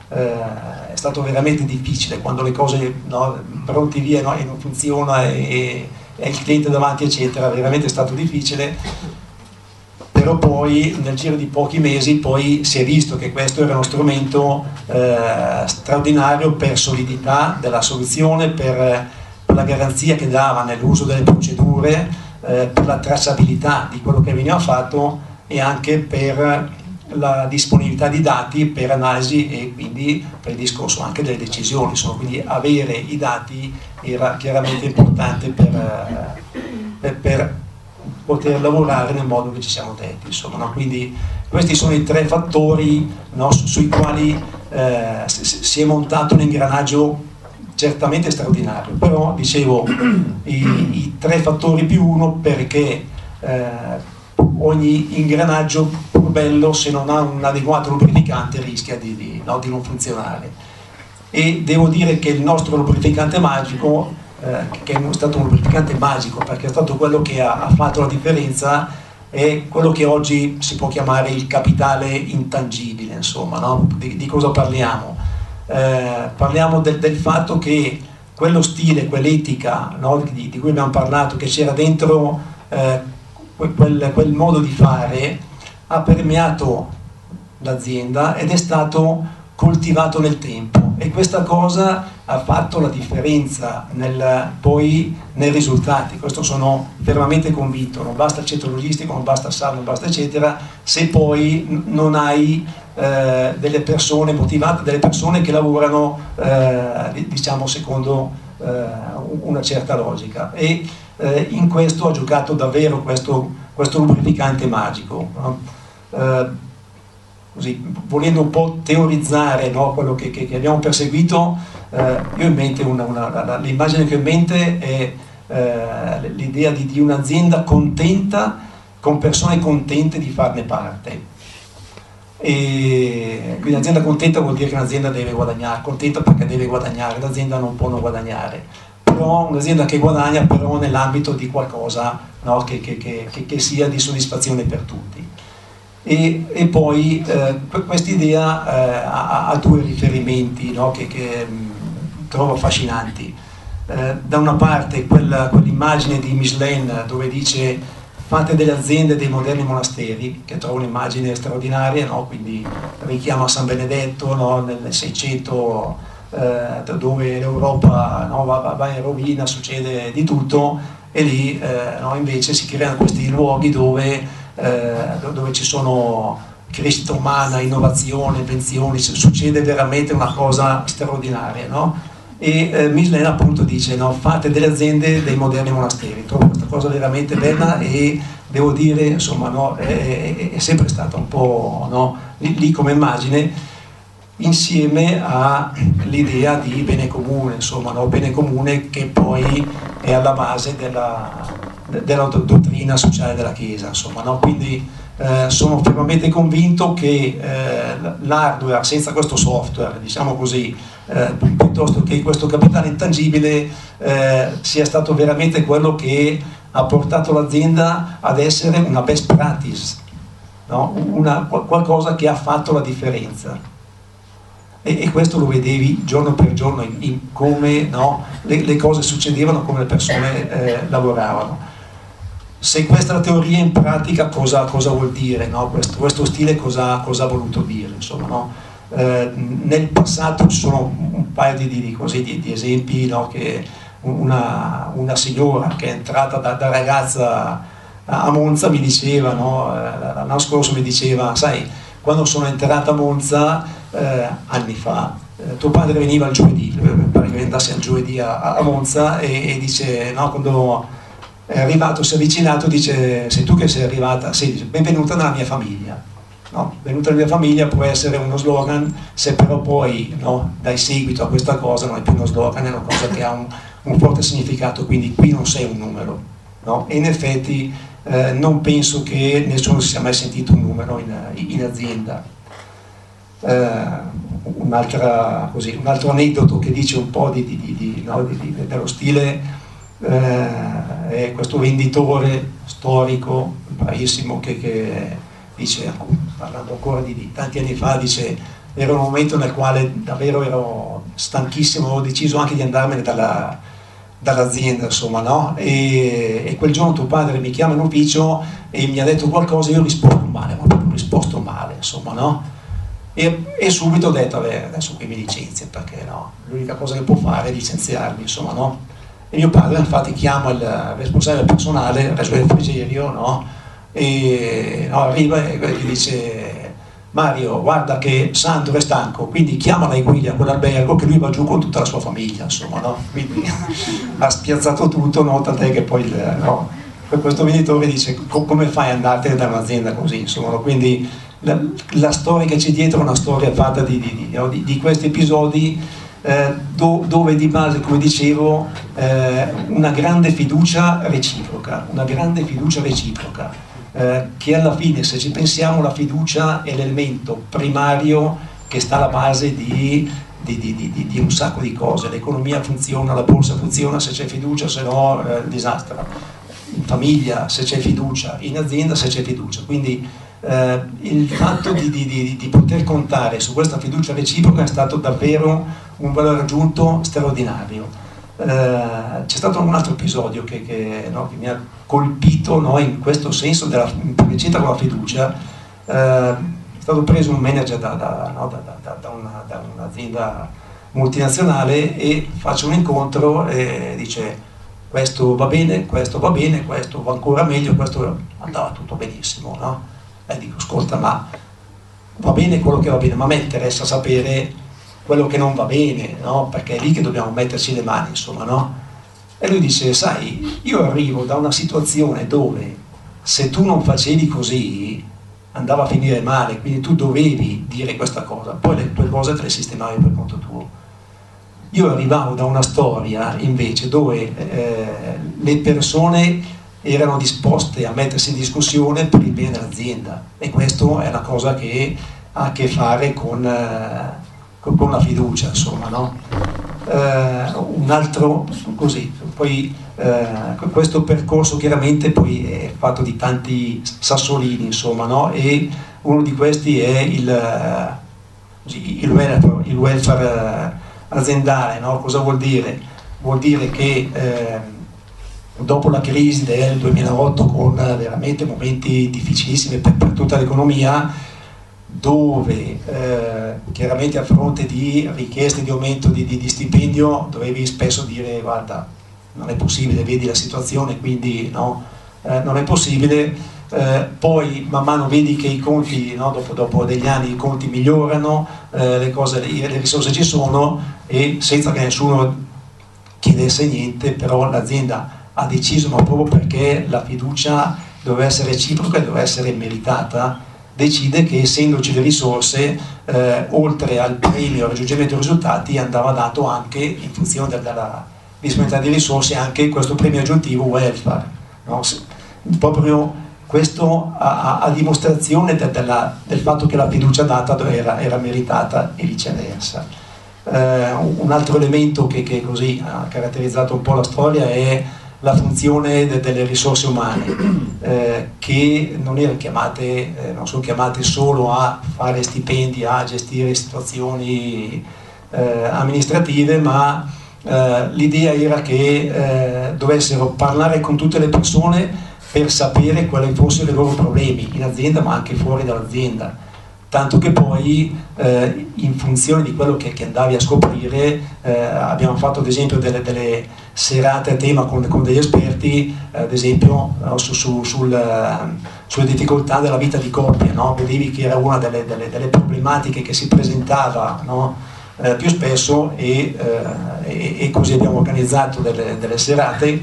eh, è stato veramente difficile quando le cose, no, pronti via, no, e non funziona e, e il cliente davanti, eccetera. Veramente è stato difficile, però poi nel giro di pochi mesi poi si è visto che questo era uno strumento eh, straordinario per solidità della soluzione, per, per la garanzia che dava nell'uso delle procedure, eh, per la tracciabilità di quello che veniva fatto e anche per la disponibilità di dati per analisi e quindi per il discorso anche delle decisioni. Insomma, quindi avere i dati era chiaramente importante per, per, per poter lavorare nel modo che ci siamo detti, insomma, no? Quindi questi sono i tre fattori, no, sui quali eh, si è montato un ingranaggio certamente straordinario, però dicevo i, i tre fattori più uno, perché eh, ogni ingranaggio, pur bello, se non ha un adeguato lubrificante rischia di, di, no, di non funzionare. E devo dire che il nostro lubrificante magico, Eh, che è stato un lubrificante magico, perché è stato quello che ha, ha fatto la differenza, è quello che oggi si può chiamare il capitale intangibile, insomma, no? di, di cosa parliamo? Eh, parliamo del, del fatto che quello stile, quell'etica, no, di, di cui abbiamo parlato, che c'era dentro eh, quel, quel modo di fare ha permeato l'azienda ed è stato coltivato nel tempo, e questa cosa ha fatto la differenza nel, poi nei risultati. Questo sono fermamente convinto. Non basta il centro logistico, non basta S A R, non basta eccetera, se poi non hai eh, delle persone motivate, delle persone che lavorano eh, diciamo secondo eh, una certa logica, e eh, in questo ha giocato davvero questo, questo lubrificante magico, no? eh, Così, volendo un po' teorizzare, no, quello che, che, che abbiamo perseguito, eh, io ho in mente una, una, l'immagine che ho in mente è eh, l'idea di, di un'azienda contenta, con persone contente di farne parte. E quindi un'azienda contenta vuol dire che un'azienda deve guadagnare, contenta perché deve guadagnare, l'azienda non può non guadagnare, però un'azienda che guadagna però nell'ambito di qualcosa, no, che, che, che, che sia di soddisfazione per tutti. E, e poi eh, quest'idea eh, ha, ha due riferimenti, no, che, che mh, trovo affascinanti. Eh, da una parte quella, quell'immagine di Michelin dove dice fate delle aziende dei moderni monasteri, che trovo un'immagine straordinaria, no? Quindi richiama San Benedetto, no? Nel Seicento, eh, dove l'Europa, no, va, va in rovina, succede di tutto, e lì eh, no, invece si creano questi luoghi dove Eh, dove ci sono crescita umana, innovazione, invenzioni, succede veramente una cosa straordinaria, no? E eh, Michelin appunto dice, no, fate delle aziende dei moderni monasteri. Trovo questa cosa veramente bella, e devo dire, insomma, no, è, è, è sempre stata un po', no, lì, lì come immagine, insieme all'idea di bene comune, insomma, no, bene comune che poi è alla base della della dottrina sociale della Chiesa, insomma, no? Quindi eh, sono fermamente convinto che eh, l'hardware senza questo software, diciamo così, eh, piuttosto che questo capitale intangibile, eh, sia stato veramente quello che ha portato l'azienda ad essere una best practice, no? Una, qualcosa che ha fatto la differenza. E, e questo lo vedevi giorno per giorno in, in come, no, le, le cose succedevano, come le persone eh, lavoravano. Se questa è la teoria, in pratica cosa, cosa vuol dire, no? questo, questo stile cosa, cosa ha voluto dire, insomma, no? eh, nel passato ci sono un paio di, di, così, di, di esempi, no? Che una, una signora che è entrata da, da ragazza a Monza mi diceva, no? L'anno scorso mi diceva, sai, quando sono entrata a Monza eh, anni fa, eh, tuo padre veniva il giovedì, pare che andasse al giovedì a, a Monza, e, e dice, no, quando è arrivato, si è avvicinato, dice, sei tu che sei arrivata? Sì, dice, benvenuta nella mia famiglia, no? Benvenuta nella mia famiglia può essere uno slogan, se però poi, no, dai seguito a questa cosa non è più uno slogan, è una cosa che ha un, un forte significato, quindi qui non sei un numero, no? E in effetti eh, non penso che nessuno si sia mai sentito un numero in, in azienda. Eh, un'altra, così, un altro aneddoto che dice un po' di, di, di, di, no, di, di, dello stile, eh, è questo venditore storico bravissimo che, che dice, parlando ancora di, di tanti anni fa, dice, era un momento nel quale davvero ero stanchissimo, ho deciso anche di andarmene dalla, dall'azienda, insomma, no? E, e quel giorno tuo padre mi chiama in ufficio e mi ha detto qualcosa, io ho risposto male, ma proprio ho risposto male, insomma, no? E, e subito ho detto, vabbè, adesso qui mi licenzia, perché no? L'unica cosa che può fare è licenziarmi, insomma, no? E mio padre infatti chiama il responsabile personale, reso del Frigerio, no? E no, arriva e gli dice, Mario, guarda che Sandro è stanco, quindi chiamala e guida a quell'albergo che lui va giù con tutta la sua famiglia, insomma, no? Quindi ha spiazzato tutto, no? Tant'è che poi, no? Questo venditore dice, come fai ad andartene da un'azienda così, insomma, no? Quindi la, la storia che c'è dietro è una storia fatta di, di, di, no? di, di questi episodi, eh, do, dove di base, come dicevo, eh, una grande fiducia reciproca, una grande fiducia reciproca, eh, che alla fine, se ci pensiamo, la fiducia è l'elemento primario che sta alla base di, di, di, di, di un sacco di cose. L'economia funziona, la borsa funziona se c'è fiducia, se no eh, disastro. In famiglia se c'è fiducia, in azienda se c'è fiducia, quindi eh, il fatto di, di, di, di poter contare su questa fiducia reciproca è stato davvero un valore aggiunto straordinario. eh, c'è stato un altro episodio che, che, no, che mi ha colpito, no, in questo senso, della, che c'entra con la fiducia. Eh, è stato preso un manager da, da, no, da, da, da, una, da un'azienda multinazionale e faccio un incontro e dice: questo va bene, questo va bene, questo va ancora meglio, questo andava tutto benissimo, no? E dico: ascolta, ma va bene quello che va bene, ma a me interessa sapere quello che non va bene, no? Perché è lì che dobbiamo metterci le mani, insomma, no? E lui dice: sai, io arrivo da una situazione dove se tu non facevi così andava a finire male, quindi tu dovevi dire questa cosa, poi le tue cose te le sistemavi per conto tuo. Io arrivavo da una storia invece dove eh, le persone erano disposte a mettersi in discussione per il bene dell'azienda, e questo è una cosa che ha a che fare con, eh, con, con la fiducia, insomma, no? Eh, un altro così, poi eh, questo percorso chiaramente poi è fatto di tanti sassolini, insomma, no? E uno di questi è il, così, il welfare, il welfare aziendale, no? Cosa vuol dire? Vuol dire che eh, dopo la crisi del duemilaotto, con veramente momenti difficilissimi per, per tutta l'economia, dove eh, chiaramente a fronte di richieste di aumento di, di, di stipendio dovevi spesso dire: guarda, non è possibile, vedi la situazione, quindi no, eh, non è possibile. Eh, poi man mano vedi che i conti, no, dopo, dopo degli anni i conti migliorano, eh, le, cose, le, le risorse ci sono, e senza che nessuno chiedesse niente, però l'azienda ha deciso, ma proprio perché la fiducia doveva essere reciproca e doveva essere meritata, decide che essendoci le risorse, eh, oltre al premio al raggiungimento dei risultati, andava dato anche, in funzione della disponibilità di risorse, anche questo premio aggiuntivo welfare, no? Proprio questo a, a dimostrazione de, della, del fatto che la fiducia data era, era meritata e viceversa. Eh, un altro elemento che, che così ha caratterizzato un po' la storia è la funzione de, delle risorse umane, eh, che non, erano chiamate, eh, non sono chiamate solo a fare stipendi, a gestire situazioni eh, amministrative, ma eh, l'idea era che eh, dovessero parlare con tutte le persone per sapere quali fossero i loro problemi in azienda, ma anche fuori dall'azienda, tanto che poi eh, in funzione di quello che, che andavi a scoprire, eh, abbiamo fatto ad esempio delle, delle serate a tema con, con degli esperti, eh, ad esempio no, su, su, sul, uh, sulle difficoltà della vita di coppia, no? Vedevi che era una delle, delle, delle problematiche che si presentava, no? eh, più spesso, e, eh, e, e così abbiamo organizzato delle, delle serate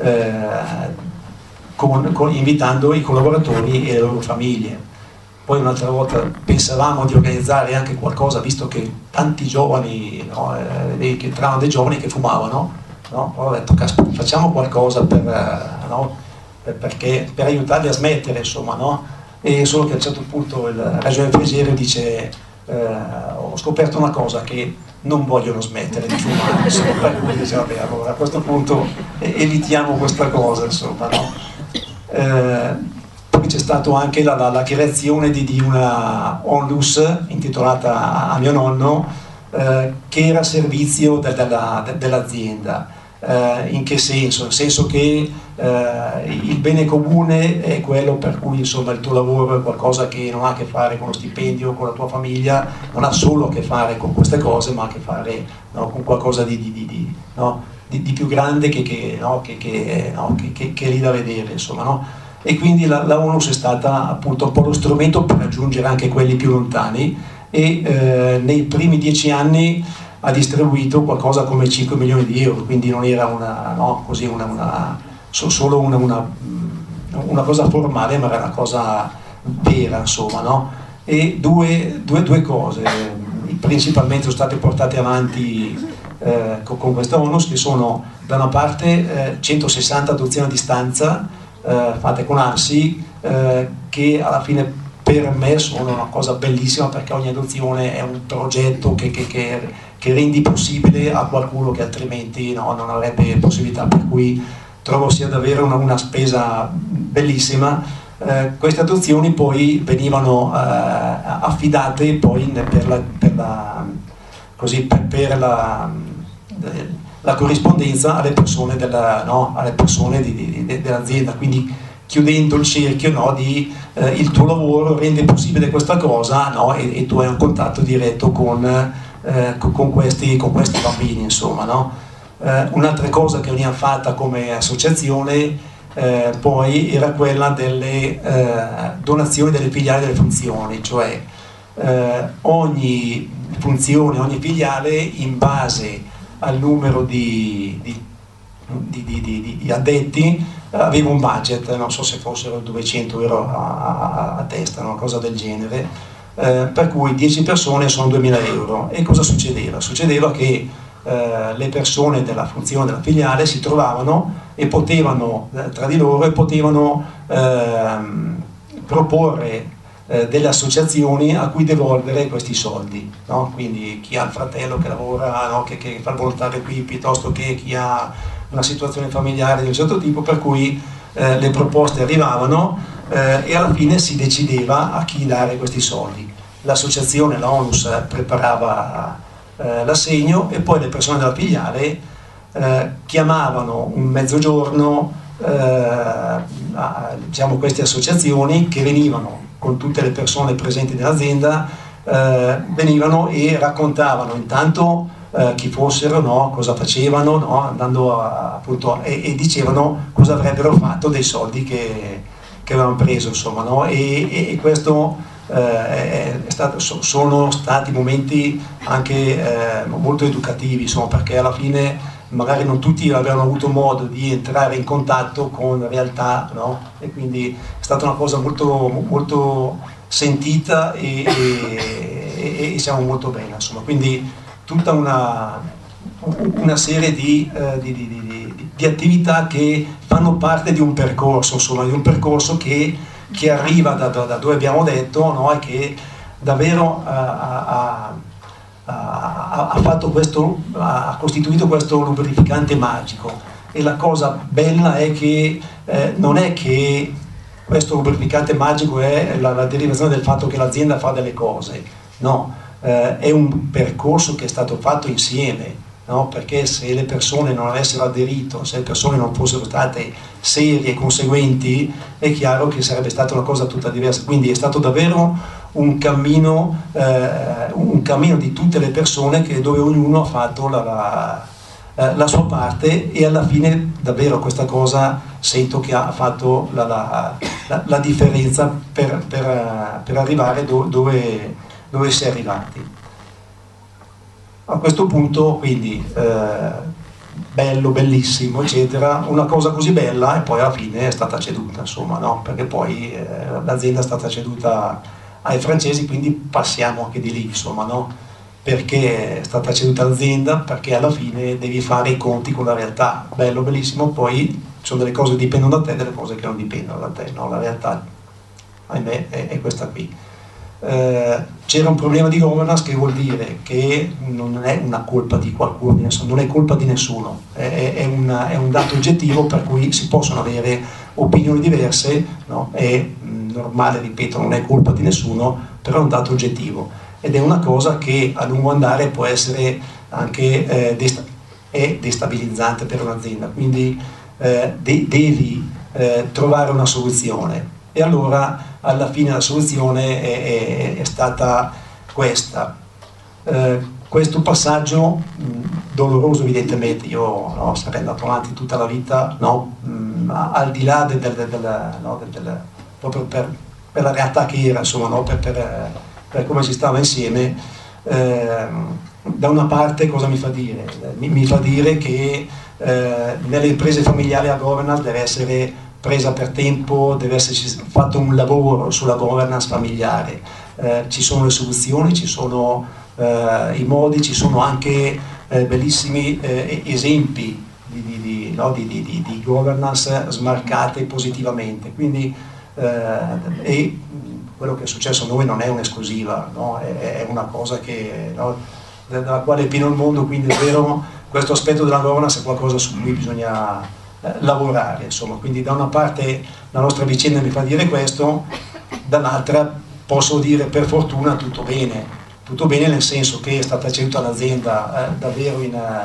eh, Con, con, invitando i collaboratori e le loro famiglie. Poi un'altra volta pensavamo di organizzare anche qualcosa, visto che tanti giovani, no, eh, che entravano dei giovani che fumavano, no? Ho detto: caspita, facciamo qualcosa per, eh, no? per, perché, per aiutarli a smettere, insomma, no? E solo che a un certo punto il ragione Frigerio dice: eh, ho scoperto una cosa, che non vogliono smettere di fumare, insomma. Per cui dice: vabbè, allora a questo punto evitiamo questa cosa, insomma, no? Eh, poi c'è stata anche la, la, la creazione di, di una onlus intitolata a mio nonno, eh, che era a servizio de, de, de, dell'azienda. Eh, in che senso? Nel senso che eh, il bene comune è quello per cui, insomma, il tuo lavoro è qualcosa che non ha a che fare con lo stipendio, con la tua famiglia, non ha solo a che fare con queste cose, ma ha a che fare, no, con qualcosa di, di, di, di no? Di, di più grande che, che, no, che, che, no, che, che, che è lì da vedere, insomma, no? E quindi la, la ONU è stata appunto un po' lo strumento per raggiungere anche quelli più lontani, e eh, nei primi dieci anni ha distribuito qualcosa come cinque milioni di euro, quindi non era una, no, così una, una, solo una, una, una cosa formale, ma era una cosa vera, insomma, no? E due, due, due cose principalmente sono state portate avanti Eh, con, con questa onlus, che sono da una parte eh, centosessanta adozioni a distanza eh, fatte con ANSI, eh, che alla fine per me sono una cosa bellissima, perché ogni adozione è un progetto che, che, che, che rendi possibile a qualcuno che altrimenti, no, non avrebbe possibilità, per cui trovo sia davvero una, una spesa bellissima. Eh, queste adozioni poi venivano eh, affidate poi per la, per la così per, per la, la corrispondenza alle persone, della, no, alle persone di, di, di, dell'azienda, quindi chiudendo il cerchio, no, di eh, il tuo lavoro rende possibile questa cosa, no, e, e tu hai un contatto diretto con, eh, con, questi, con questi bambini, insomma, no? Eh, un'altra cosa che abbiamo fatta come associazione eh, poi era quella delle eh, donazioni delle filiali delle funzioni, cioè eh, ogni funzione, ogni filiale in base al numero di, di, di, di, di, di addetti aveva un budget, non so se fossero duecento euro a, a, a testa, una cosa del genere, eh, per cui dieci persone sono duemila euro. E cosa succedeva? Succedeva che eh, le persone della funzione della filiale si trovavano e potevano eh, tra di loro e potevano eh, proporre eh, delle associazioni a cui devolvere questi soldi, no? Quindi chi ha il fratello che lavora, no? che, che fa il volontario qui, piuttosto che chi ha una situazione familiare di un certo tipo, per cui eh, le proposte arrivavano eh, e alla fine si decideva a chi dare questi soldi. L'associazione, la ONUS, preparava eh, l'assegno e poi le persone della filiale eh, chiamavano un mezzogiorno eh, a, diciamo, queste associazioni che venivano con tutte le persone presenti nell'azienda, eh, venivano e raccontavano intanto Uh, chi fossero, no? Cosa facevano, no? Andando a, appunto, e, e dicevano cosa avrebbero fatto dei soldi che, che avevano preso, insomma, no? e, e questo uh, è, è stato, so, sono stati momenti anche uh, molto educativi, insomma, perché alla fine magari non tutti avevano avuto modo di entrare in contatto con la realtà, no? E quindi è stata una cosa molto, molto sentita e, e, e, e siamo molto bene, insomma, quindi tutta una, una serie di, eh, di, di, di, di attività che fanno parte di un percorso, insomma, di un percorso che, che arriva da, da dove abbiamo detto, no? E che davvero ha, ha, ha, ha, fatto questo, ha costituito questo lubrificante magico. E la cosa bella è che eh, non è che questo lubrificante magico è la, la derivazione del fatto che l'azienda fa delle cose, no. Uh, è un percorso che è stato fatto insieme, no? Perché se le persone non avessero aderito, se le persone non fossero state serie e conseguenti, è chiaro che sarebbe stata una cosa tutta diversa. Quindi è stato davvero un cammino, uh, un cammino di tutte le persone che, dove ognuno ha fatto la, la, uh, la sua parte, e alla fine davvero questa cosa sento che ha fatto la, la, la, la differenza per, per, per arrivare do, dove dove si è arrivati. A questo punto, quindi, eh, bello, bellissimo, eccetera, una cosa così bella e poi alla fine è stata ceduta, insomma, no? Perché poi eh, l'azienda è stata ceduta ai francesi, quindi passiamo anche di lì, insomma, no? Perché è stata ceduta l'azienda, perché alla fine devi fare i conti con la realtà, bello, bellissimo, poi ci sono delle cose che dipendono da te e delle cose che non dipendono da te, no? La realtà, ahimè, è, è questa qui. Eh, c'era un problema di governance, che vuol dire che non è una colpa di qualcuno, non è colpa di nessuno, è, è, una, è un dato oggettivo per cui si possono avere opinioni diverse, no? È mh, normale, ripeto, non è colpa di nessuno, però è un dato oggettivo ed è una cosa che a lungo andare può essere anche eh, desta- è destabilizzante per un'azienda, quindi eh, de- devi eh, trovare una soluzione. E allora alla fine la soluzione è, è, è stata questa. Eh, questo passaggio mh, doloroso, evidentemente, io no, sarei andato avanti tutta la vita, no, mh, al di là del, del, del, no, del, del, proprio per, per la realtà che era, insomma, no, per, per, per come si stava insieme. Eh, da una parte cosa mi fa dire? Mi, mi fa dire che eh, nelle imprese familiari la governance deve essere presa per tempo, deve esserci fatto un lavoro sulla governance familiare, eh, ci sono le soluzioni, ci sono eh, i modi, ci sono anche eh, bellissimi eh, esempi di, di, di, no, di, di, di, di governance smarcate positivamente, quindi eh, e quello che è successo a noi non è un'esclusiva, no? è, è una cosa che, no, dalla quale è pieno il mondo, quindi è vero, questo aspetto della governance è qualcosa su cui bisogna lavorare, insomma. Quindi da una parte la nostra vicenda mi fa dire questo, dall'altra posso dire per fortuna tutto bene, tutto bene nel senso che è stata ceduta l'azienda eh, davvero in,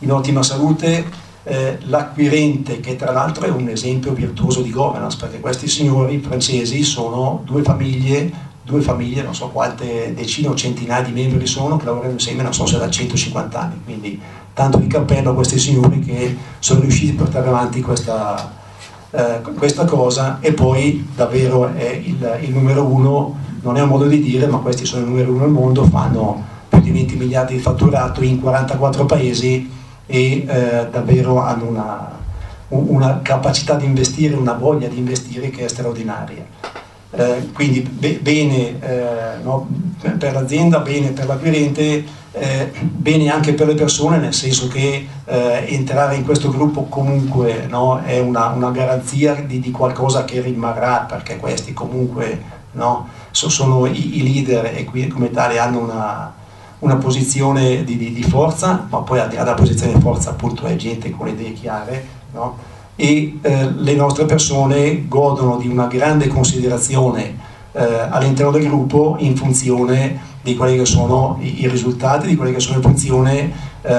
in ottima salute, eh, l'acquirente, che tra l'altro è un esempio virtuoso di governance, perché questi signori francesi sono due famiglie, due famiglie, non so quante decine o centinaia di membri sono, che lavorano insieme, non so se da centocinquanta anni, quindi tanto di cappello a questi signori che sono riusciti a portare avanti questa, eh, questa cosa, e poi davvero è il, il numero uno, non è un modo di dire, ma questi sono il numero uno al mondo, fanno più di venti miliardi di fatturato in quarantaquattro paesi e eh, davvero hanno una, una capacità di investire, una voglia di investire che è straordinaria. Eh, quindi be bene eh, no, per l'azienda, bene per l'acquirente, eh, bene anche per le persone, nel senso che eh, entrare in questo gruppo comunque, no, è una, una garanzia di, di qualcosa che rimarrà, perché questi comunque, no, so, sono i, i leader e qui come tale hanno una, una posizione di, di, di forza, ma poi alla posizione di forza appunto è gente con le idee chiare, no? E eh, le nostre persone godono di una grande considerazione eh, all'interno del gruppo in funzione di quelli che sono i, i risultati, di quelli che sono in funzione,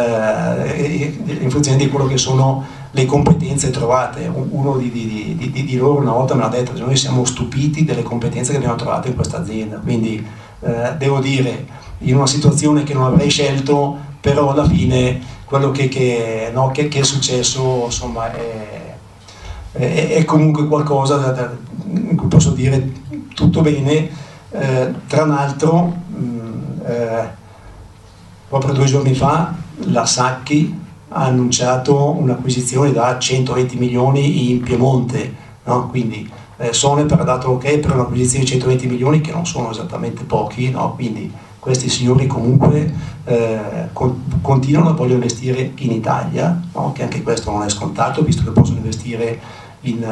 eh, in funzione di quello che sono le competenze trovate. Uno di, di, di, di, di loro una volta me l'ha detto: noi siamo stupiti delle competenze che abbiamo trovato in questa azienda, quindi eh, devo dire, in una situazione che non avrei scelto, però alla fine quello che, che, no, che, che è successo, insomma, è, è, è comunque qualcosa da, da, in cui posso dire tutto bene. Eh, tra l'altro eh, proprio due giorni fa la Sacchi ha annunciato un'acquisizione da centoventi milioni in Piemonte, no? Quindi eh, Soneper ha dato ok per un'acquisizione di centoventi milioni, che non sono esattamente pochi, no? Quindi questi signori comunque eh, con, continuano a voler investire in Italia, no? Che anche questo non è scontato, visto che possono investire in,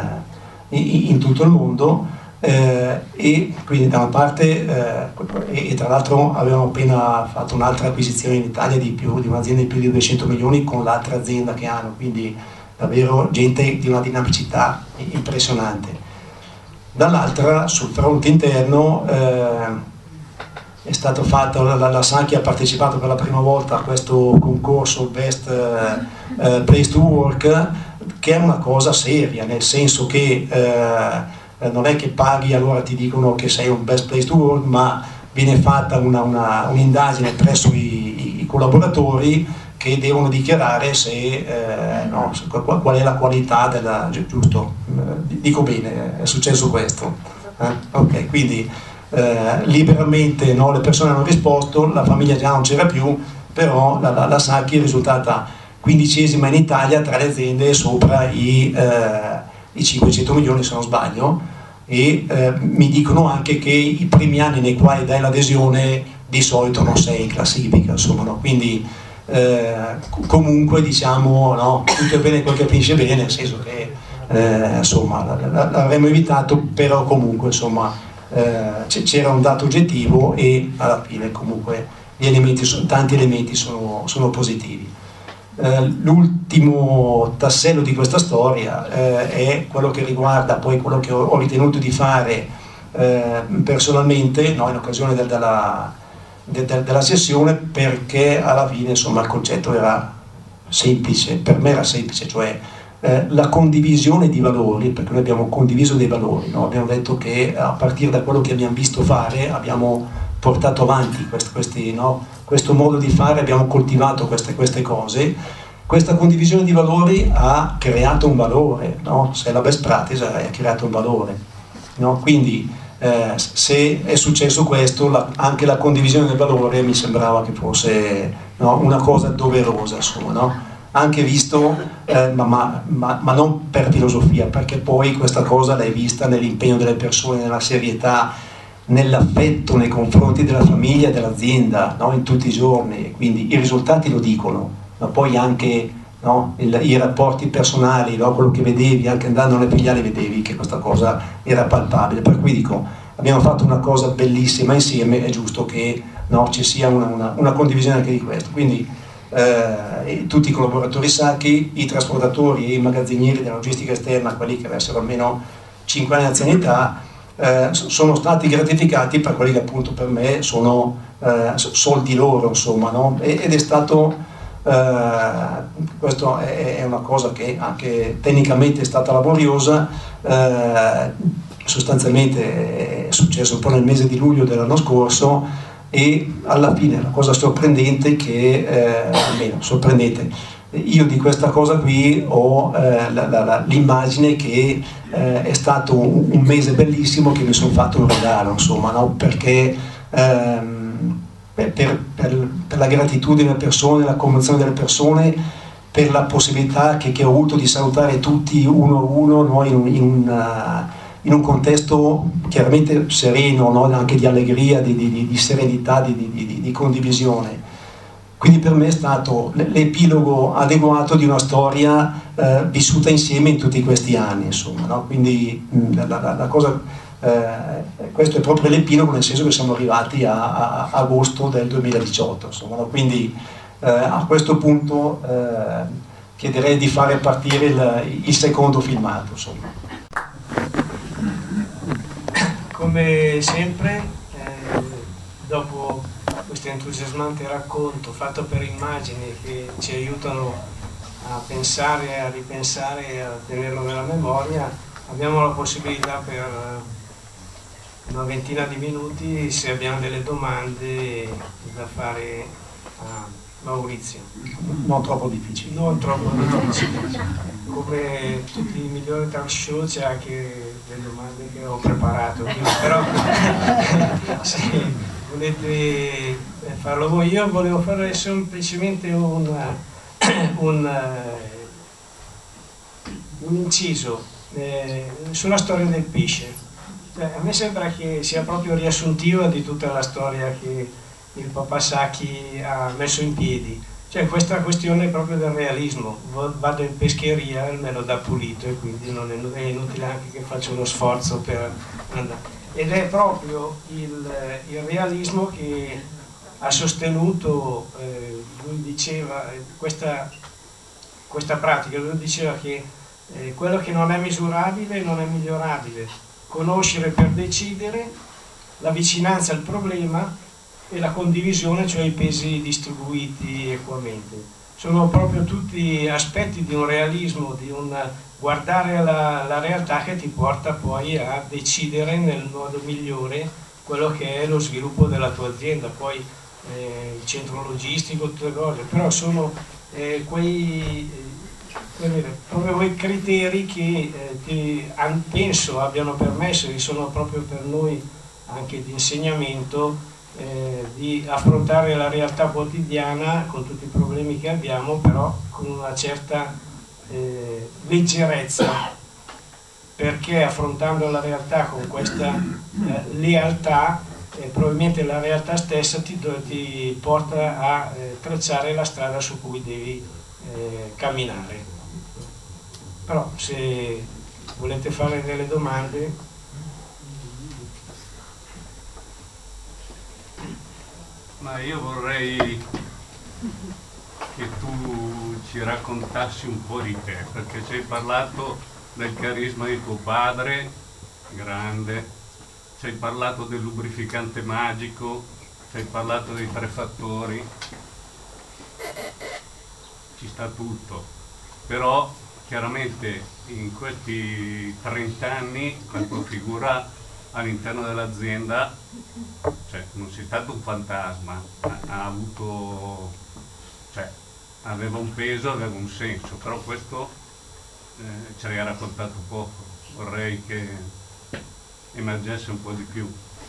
uh, in, in tutto il mondo, eh, e quindi da una parte, eh, e, e tra l'altro avevano appena fatto un'altra acquisizione in Italia di, più, di un'azienda di più di duecento milioni con l'altra azienda che hanno, quindi davvero gente di una dinamicità impressionante. Dall'altra, sul fronte interno, eh, è stato fatto, la, la Sacchi ha partecipato per la prima volta a questo concorso Best uh, uh, Place to Work, che è una cosa seria, nel senso che uh, non è che paghi allora ti dicono che sei un Best Place to Work, ma viene fatta un'indagine un presso i, i collaboratori che devono dichiarare se, eh, no, qual, qual è la qualità della, giusto, dico bene, è successo questo, eh? Ok, quindi Eh, liberamente, no, le persone hanno risposto, la famiglia già non c'era più, però la, la, la Sacchi è risultata quindicesima in Italia tra le aziende sopra i, eh, i cinquecento milioni, se non sbaglio, e eh, mi dicono anche che i primi anni nei quali dai l'adesione di solito non sei in classifica, insomma, no? Quindi eh, comunque diciamo, no, tutto è bene quel che finisce bene, nel senso che eh, insomma l'avremmo evitato, però comunque insomma Eh, c'era un dato oggettivo e alla fine comunque gli elementi, tanti elementi sono, sono positivi. Eh, l'ultimo tassello di questa storia eh, è quello che riguarda poi quello che ho, ho ritenuto di fare eh, personalmente, no, in occasione del, della, de, de, della sessione, perché alla fine insomma il concetto era semplice, per me era semplice, cioè Eh, la condivisione di valori, perché noi abbiamo condiviso dei valori, no? Abbiamo detto che a partire da quello che abbiamo visto fare abbiamo portato avanti questi, questi, no? questo modo di fare, abbiamo coltivato queste, queste cose. Questa condivisione di valori ha creato un valore, no? Se la best practice ha creato un valore, no? Quindi eh, se è successo questo, la, anche la condivisione del valore mi sembrava che fosse, no, una cosa doverosa, insomma, no? Anche visto, eh, ma, ma, ma, ma non per filosofia, perché poi questa cosa l'hai vista nell'impegno delle persone, nella serietà, nell'affetto nei confronti della famiglia e dell'azienda, no? In tutti i giorni, quindi i risultati lo dicono, ma poi anche, no, il, i rapporti personali, no? Quello che vedevi, anche andando nelle filiali vedevi che questa cosa era palpabile, per cui dico, abbiamo fatto una cosa bellissima insieme, è giusto che, no, ci sia una, una, una condivisione anche di questo. Quindi Eh, tutti i collaboratori Sacchi, i trasportatori e i magazzinieri della logistica esterna, quelli che avessero almeno cinque anni di anzianità, eh, sono stati gratificati per quelli che appunto per me sono eh, soldi loro, insomma, no? Ed è stato Eh, questo è, è una cosa che anche tecnicamente è stata laboriosa, eh, sostanzialmente è successo un po' nel mese di luglio dell'anno scorso, e alla fine la cosa sorprendente è che, eh, almeno sorprendente, io di questa cosa qui ho eh, l'immagine che eh, è stato un, un mese bellissimo, che mi sono fatto un regalo, insomma, no? Perché ehm, per, per, per, per la gratitudine delle persone, la commozione delle persone, per la possibilità che, che ho avuto di salutare tutti uno a uno, no? in, un, in, una, in un contesto chiaramente sereno, no? Anche di allegria, di, di, di serenità, di, di, di condivisione. Quindi per me è stato l'epilogo adeguato di una storia eh, vissuta insieme in tutti questi anni, insomma, no? Quindi mh, la, la, la cosa, eh, questo è proprio l'epilogo, nel senso che siamo arrivati a, a, a agosto del duemiladiciotto, insomma, no? Quindi eh, a questo punto eh, chiederei di fare partire il, il secondo filmato, insomma. Come sempre, eh, dopo questo entusiasmante racconto fatto per immagini che ci aiutano a pensare, a ripensare e a tenerlo nella memoria, abbiamo la possibilità per una ventina di minuti, se abbiamo delle domande, da fare a Maurizio. Non troppo difficili. Non troppo difficili. Come tutti i migliori talk show c'è anche delle domande che ho preparato, quindi, però se volete farlo voi, io volevo fare semplicemente un, un, un inciso eh, sulla storia del pesce. Cioè, a me sembra che sia proprio riassuntiva di tutta la storia che il Papà Sacchi ha messo in piedi. Cioè questa questione proprio del realismo, vado in pescheria e me lo dà pulito, e quindi non è inutile anche che faccia uno sforzo per andare. Ed è proprio il, il realismo che ha sostenuto, eh, lui diceva, questa, questa pratica, lui diceva che eh, quello che non è misurabile non è migliorabile, conoscere per decidere, la vicinanza al problema e la condivisione, cioè i pesi distribuiti equamente. Sono proprio tutti aspetti di un realismo, di un guardare la, la realtà, che ti porta poi a decidere nel modo migliore quello che è lo sviluppo della tua azienda, poi eh, il centro logistico, tutte le cose, però sono eh, quei, eh, proprio quei criteri che eh, ti, penso abbiano permesso, e sono proprio per noi anche di insegnamento, Eh, di affrontare la realtà quotidiana con tutti i problemi che abbiamo, però con una certa eh, leggerezza, perché affrontando la realtà con questa eh, lealtà, eh, probabilmente la realtà stessa ti, ti porta a eh, tracciare la strada su cui devi eh, camminare. Però se volete fare delle domande. Ma io vorrei che tu ci raccontassi un po' di te, perché ci hai parlato del carisma di tuo padre, grande, ci hai parlato del lubrificante magico, ci hai parlato dei tre fattori, ci sta tutto, però chiaramente in questi trent'anni la tua figura all'interno dell'azienda, cioè, non sei stato un fantasma, ha, ha avuto, cioè, aveva un peso, aveva un senso, però questo eh, ce l'hai raccontato poco, vorrei che emergesse un po' di più.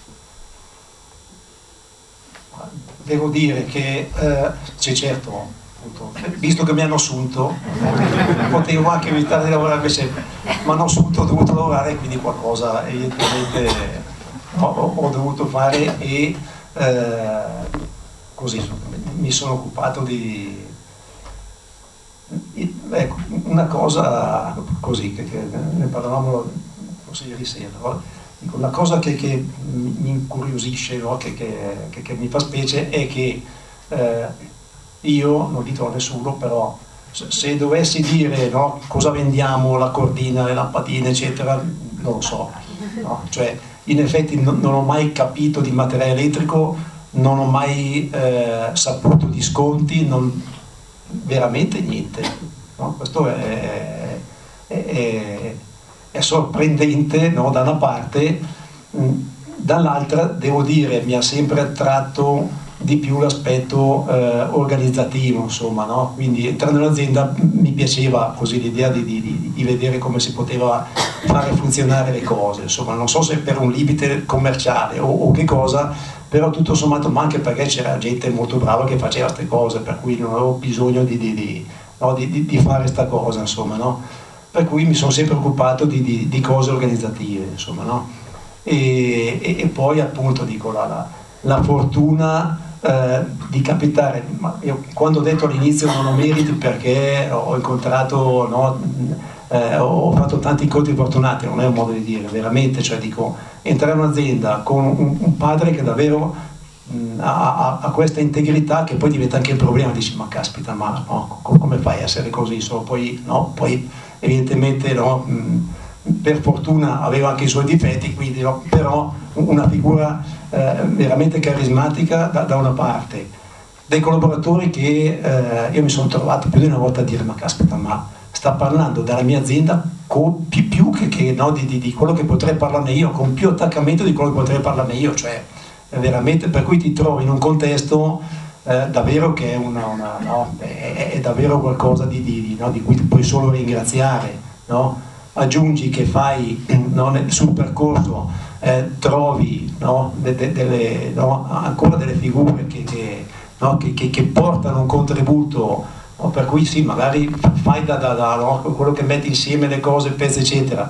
Devo dire che, eh, sì, certo, appunto, visto che mi hanno assunto, potevo anche evitare di lavorare invece, mi hanno assunto, ho dovuto lavorare, quindi qualcosa evidentemente ho, ho dovuto fare, e eh, così mi sono occupato di ecco, una cosa così, che, che ne parlavamo forse ieri sera, no? Una cosa che, che mi incuriosisce, no? che, che, che, che mi fa specie, è che eh, io, non dico a nessuno, però se, se dovessi dire, no, cosa vendiamo, la cordina, le lampadine eccetera, non lo so, no? Cioè, in effetti non, non ho mai capito di materiale elettrico, non ho mai eh, saputo di sconti, non, veramente niente, no? Questo è, è, è, è sorprendente, no? Da una parte, dall'altra devo dire mi ha sempre attratto di più l'aspetto eh, organizzativo, insomma, no? Quindi entrando nell'azienda mi piaceva così l'idea di, di, di vedere come si poteva fare funzionare le cose, insomma, non so se per un limite commerciale o, o che cosa, però tutto sommato, ma anche perché c'era gente molto brava che faceva queste cose, per cui non avevo bisogno di, di, di, no, di, di, di fare questa cosa, insomma, no? Per cui mi sono sempre occupato di, di, di cose organizzative, insomma, no? E, e, e poi appunto dico la, la, la fortuna eh, di capitare, ma io quando ho detto all'inizio non ho meriti perché ho incontrato, no, eh, ho fatto tanti incontri fortunati, non è un modo di dire, veramente, cioè dico, entrare in un'azienda con un, un padre che davvero mh, ha, ha questa integrità che poi diventa anche un problema, dici ma caspita, ma no, come fai a essere così? So, poi, no, poi evidentemente no, mh, per fortuna aveva anche i suoi difetti, quindi, no, però una figura eh, veramente carismatica da, da una parte, dei collaboratori che eh, io mi sono trovato più di una volta a dire ma caspita, ma sta parlando della mia azienda con più, più che, che no, di, di, di quello che potrei parlarne io, con più attaccamento di quello che potrei parlarne io, cioè veramente, per cui ti trovi in un contesto eh, davvero che è, una, una, no, è, è davvero qualcosa di, di, di, no, di cui ti puoi solo ringraziare, no? Aggiungi che fai no, nel, sul percorso eh, trovi no, de, de, delle, no, ancora delle figure che, che, no, che, che, che portano un contributo, no, per cui sì, magari fai da, da, da no, quello che metti insieme le cose, pezzi eccetera,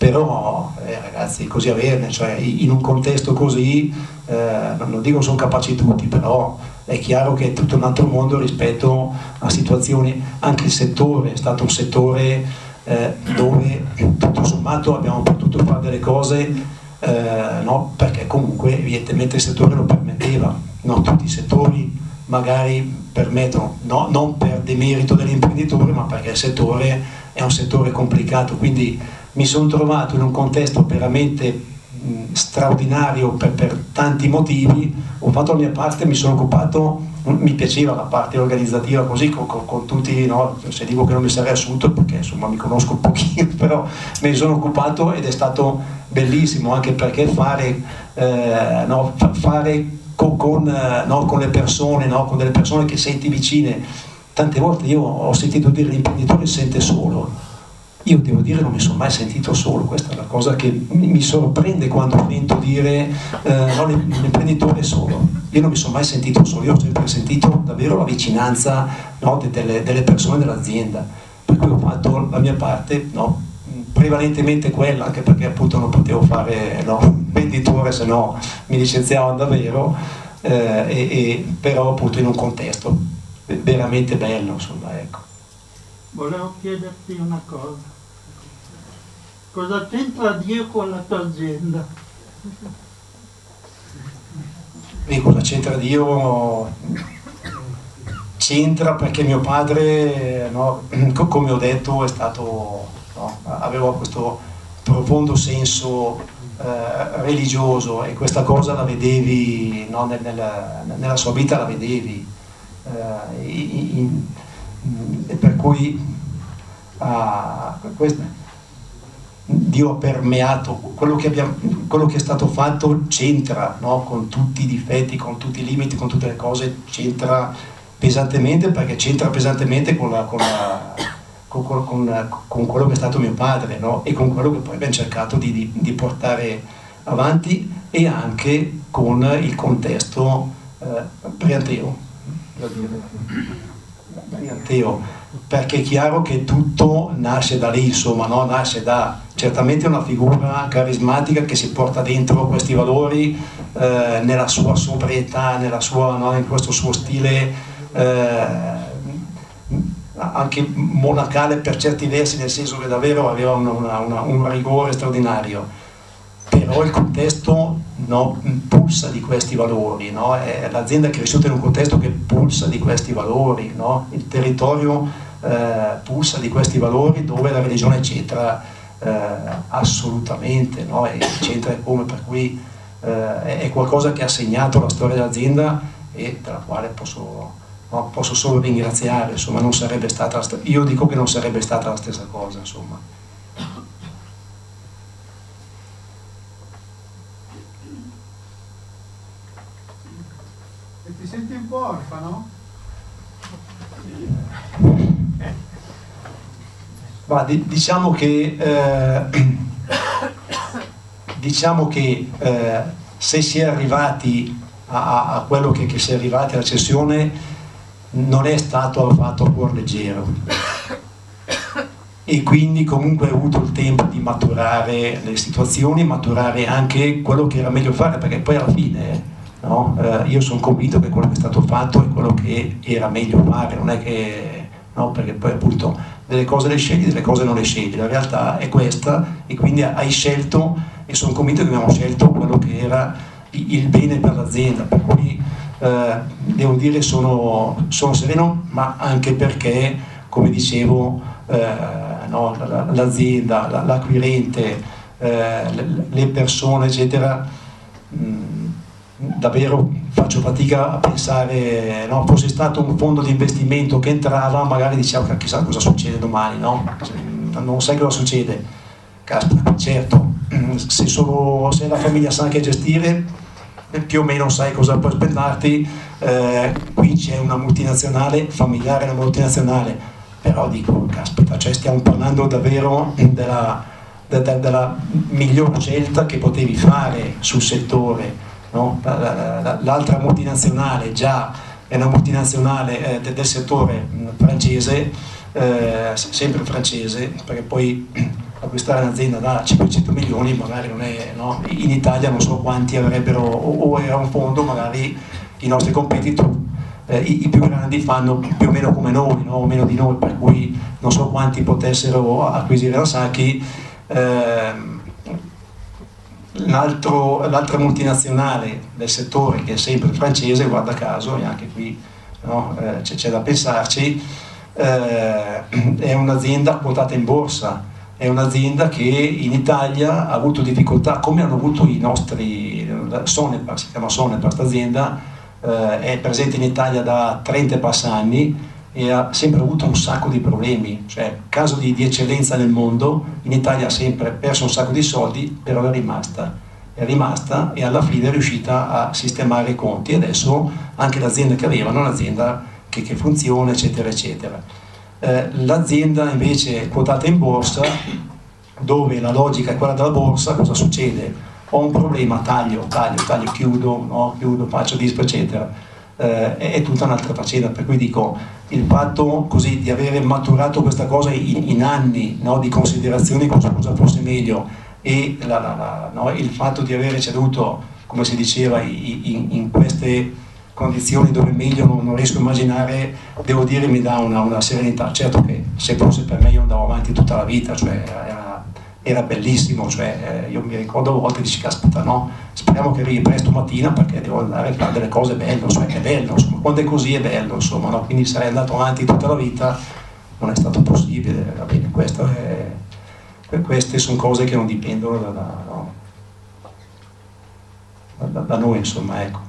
però eh, ragazzi, così averne, cioè in un contesto così eh, non dico sono capaci tutti, però è chiaro che è tutto un altro mondo rispetto a situazioni, anche il settore è stato un settore Eh, dove tutto sommato abbiamo potuto fare delle cose eh, no? Perché comunque evidentemente il settore lo permetteva, no? Tutti i settori magari permettono, no? Non per demerito dell'imprenditore ma perché il settore è un settore complicato, quindi mi sono trovato in un contesto veramente mh, straordinario per, per tanti motivi, ho fatto la mia parte, mi sono occupato, mi piaceva la parte organizzativa così con, con, con tutti, no? Se dico che non mi sarei assunto perché insomma mi conosco un pochino, però me ne sono occupato ed è stato bellissimo anche perché fare, eh, no, fare con, con, no, con le persone, no? Con delle persone che senti vicine, tante volte io ho sentito dire l'imprenditore si sente solo. Io devo dire che non mi sono mai sentito solo, questa è la cosa che mi sorprende quando sento dire eh, no, l'imprenditore è solo. Io non mi sono mai sentito solo, io ho sempre sentito davvero la vicinanza, no, delle, delle persone dell'azienda, per cui ho fatto la mia parte, no, prevalentemente quella, anche perché appunto non potevo fare no, venditore, se no mi licenziavano davvero, eh, e, e, però appunto in un contesto veramente bello, insomma, ecco. Volevo chiederti una cosa. Cosa c'entra Dio con la tua azienda? E cosa c'entra Dio? C'entra perché mio padre, no, come ho detto, è stato, no, aveva questo profondo senso eh, religioso e questa cosa la vedevi, no, nel, nel, nella sua vita la vedevi. Eh, in, in, e per cui ah, questo, Dio ha permeato quello che, abbiamo, quello che è stato fatto, c'entra, no? Con tutti i difetti, con tutti i limiti, con tutte le cose, c'entra pesantemente perché c'entra pesantemente con, la, con, la, con, con, con quello che è stato mio padre, no? E con quello che poi abbiamo cercato di, di, di portare avanti e anche con il contesto eh, brianteo. Brianteo, perché è chiaro che tutto nasce da lì, insomma, no? Nasce da certamente una figura carismatica che si porta dentro questi valori eh, nella sua sobrietà, nella sua, no? In questo suo stile eh, anche monacale per certi versi, nel senso che davvero aveva una, una, una, un rigore straordinario. Però il contesto, no, pulsa di questi valori, no? L'azienda è cresciuta in un contesto che pulsa di questi valori, no? Il territorio eh, pulsa di questi valori dove la religione c'entra eh, assolutamente, no? E c'entra come, per cui eh, è qualcosa che ha segnato la storia dell'azienda e della quale posso no? Posso solo ringraziare, insomma, non sarebbe stata, io dico che non sarebbe stata la stessa cosa, insomma. E ti senti un po' orfano? Ma diciamo che eh, diciamo che eh, se si è arrivati a, a quello che, che si è arrivati alla cessione non è stato affatto a cuor leggero, e quindi comunque ho avuto il tempo di maturare le situazioni, maturare anche quello che era meglio fare, perché poi alla fine no, eh, io sono convinto che quello che è stato fatto è quello che era meglio fare, non è che no, perché poi appunto delle cose le scegli, delle cose non le scegli, la realtà è questa, e quindi hai scelto, e sono convinto che abbiamo scelto quello che era il bene per l'azienda, per cui eh, devo dire sono, sono sereno, ma anche perché, come dicevo, eh, no, l'azienda, l'acquirente, eh, le persone eccetera, mh, davvero faccio fatica a pensare, no, fosse stato un fondo di investimento che entrava, magari diciamo chissà cosa succede domani, no? Non sai cosa succede, caspita, certo, se, solo, se la famiglia sa anche gestire, più o meno sai cosa puoi aspettarti, eh, qui c'è una multinazionale familiare, una multinazionale, però dico, caspita, cioè stiamo parlando davvero della, della, della miglior scelta che potevi fare sul settore. No? L'altra multinazionale già è una multinazionale eh, del settore francese, eh, sempre francese, perché poi acquistare un'azienda da cinquecento milioni magari non è, no? In Italia non so quanti avrebbero, o, o era un fondo, magari i nostri competitor, eh, i, i più grandi fanno più o meno come noi, no? O meno di noi, per cui non so quanti potessero acquisire la Sacchi. eh, L'altra multinazionale del settore, che è sempre francese, guarda caso, e anche qui no, eh, c'è da pensarci, eh, è un'azienda quotata in borsa, è un'azienda che in Italia ha avuto difficoltà, come hanno avuto i nostri, Sonepar, si chiama Sonepar, questa azienda eh, è presente in Italia da trenta e passa anni e ha sempre avuto un sacco di problemi, cioè caso di, di eccellenza nel mondo, in Italia ha sempre perso un sacco di soldi, però è rimasta, è rimasta e alla fine è riuscita a sistemare i conti, e adesso anche l'azienda che avevano è un'azienda che, che funziona, eccetera eccetera. Eh, l'azienda invece quotata in borsa, dove la logica è quella della borsa, cosa succede? Ho un problema, taglio, taglio, taglio, chiudo, no, chiudo, faccio dispo, eccetera. Eh, è tutta un'altra faccenda, per cui dico, il fatto così di avere maturato questa cosa in, in anni, no, di considerazioni cosa, cosa fosse meglio, e la, la, la, no, il fatto di avere ceduto, come si diceva, in, in queste condizioni dove meglio non, non riesco a immaginare, devo dire mi dà una, una serenità. Certo che se fosse per me io andavo avanti tutta la vita, cioè era, era bellissimo, cioè eh, io mi ricordo a volte dici caspita no, speriamo che arrivi presto mattina perché devo andare a fare delle cose belle, cioè è bello, insomma, quando è così è bello, insomma, no? Quindi sarei andato avanti tutta la vita, non è stato possibile, va bene, questo è, queste sono cose che non dipendono da, da, no, da, da noi, insomma, ecco.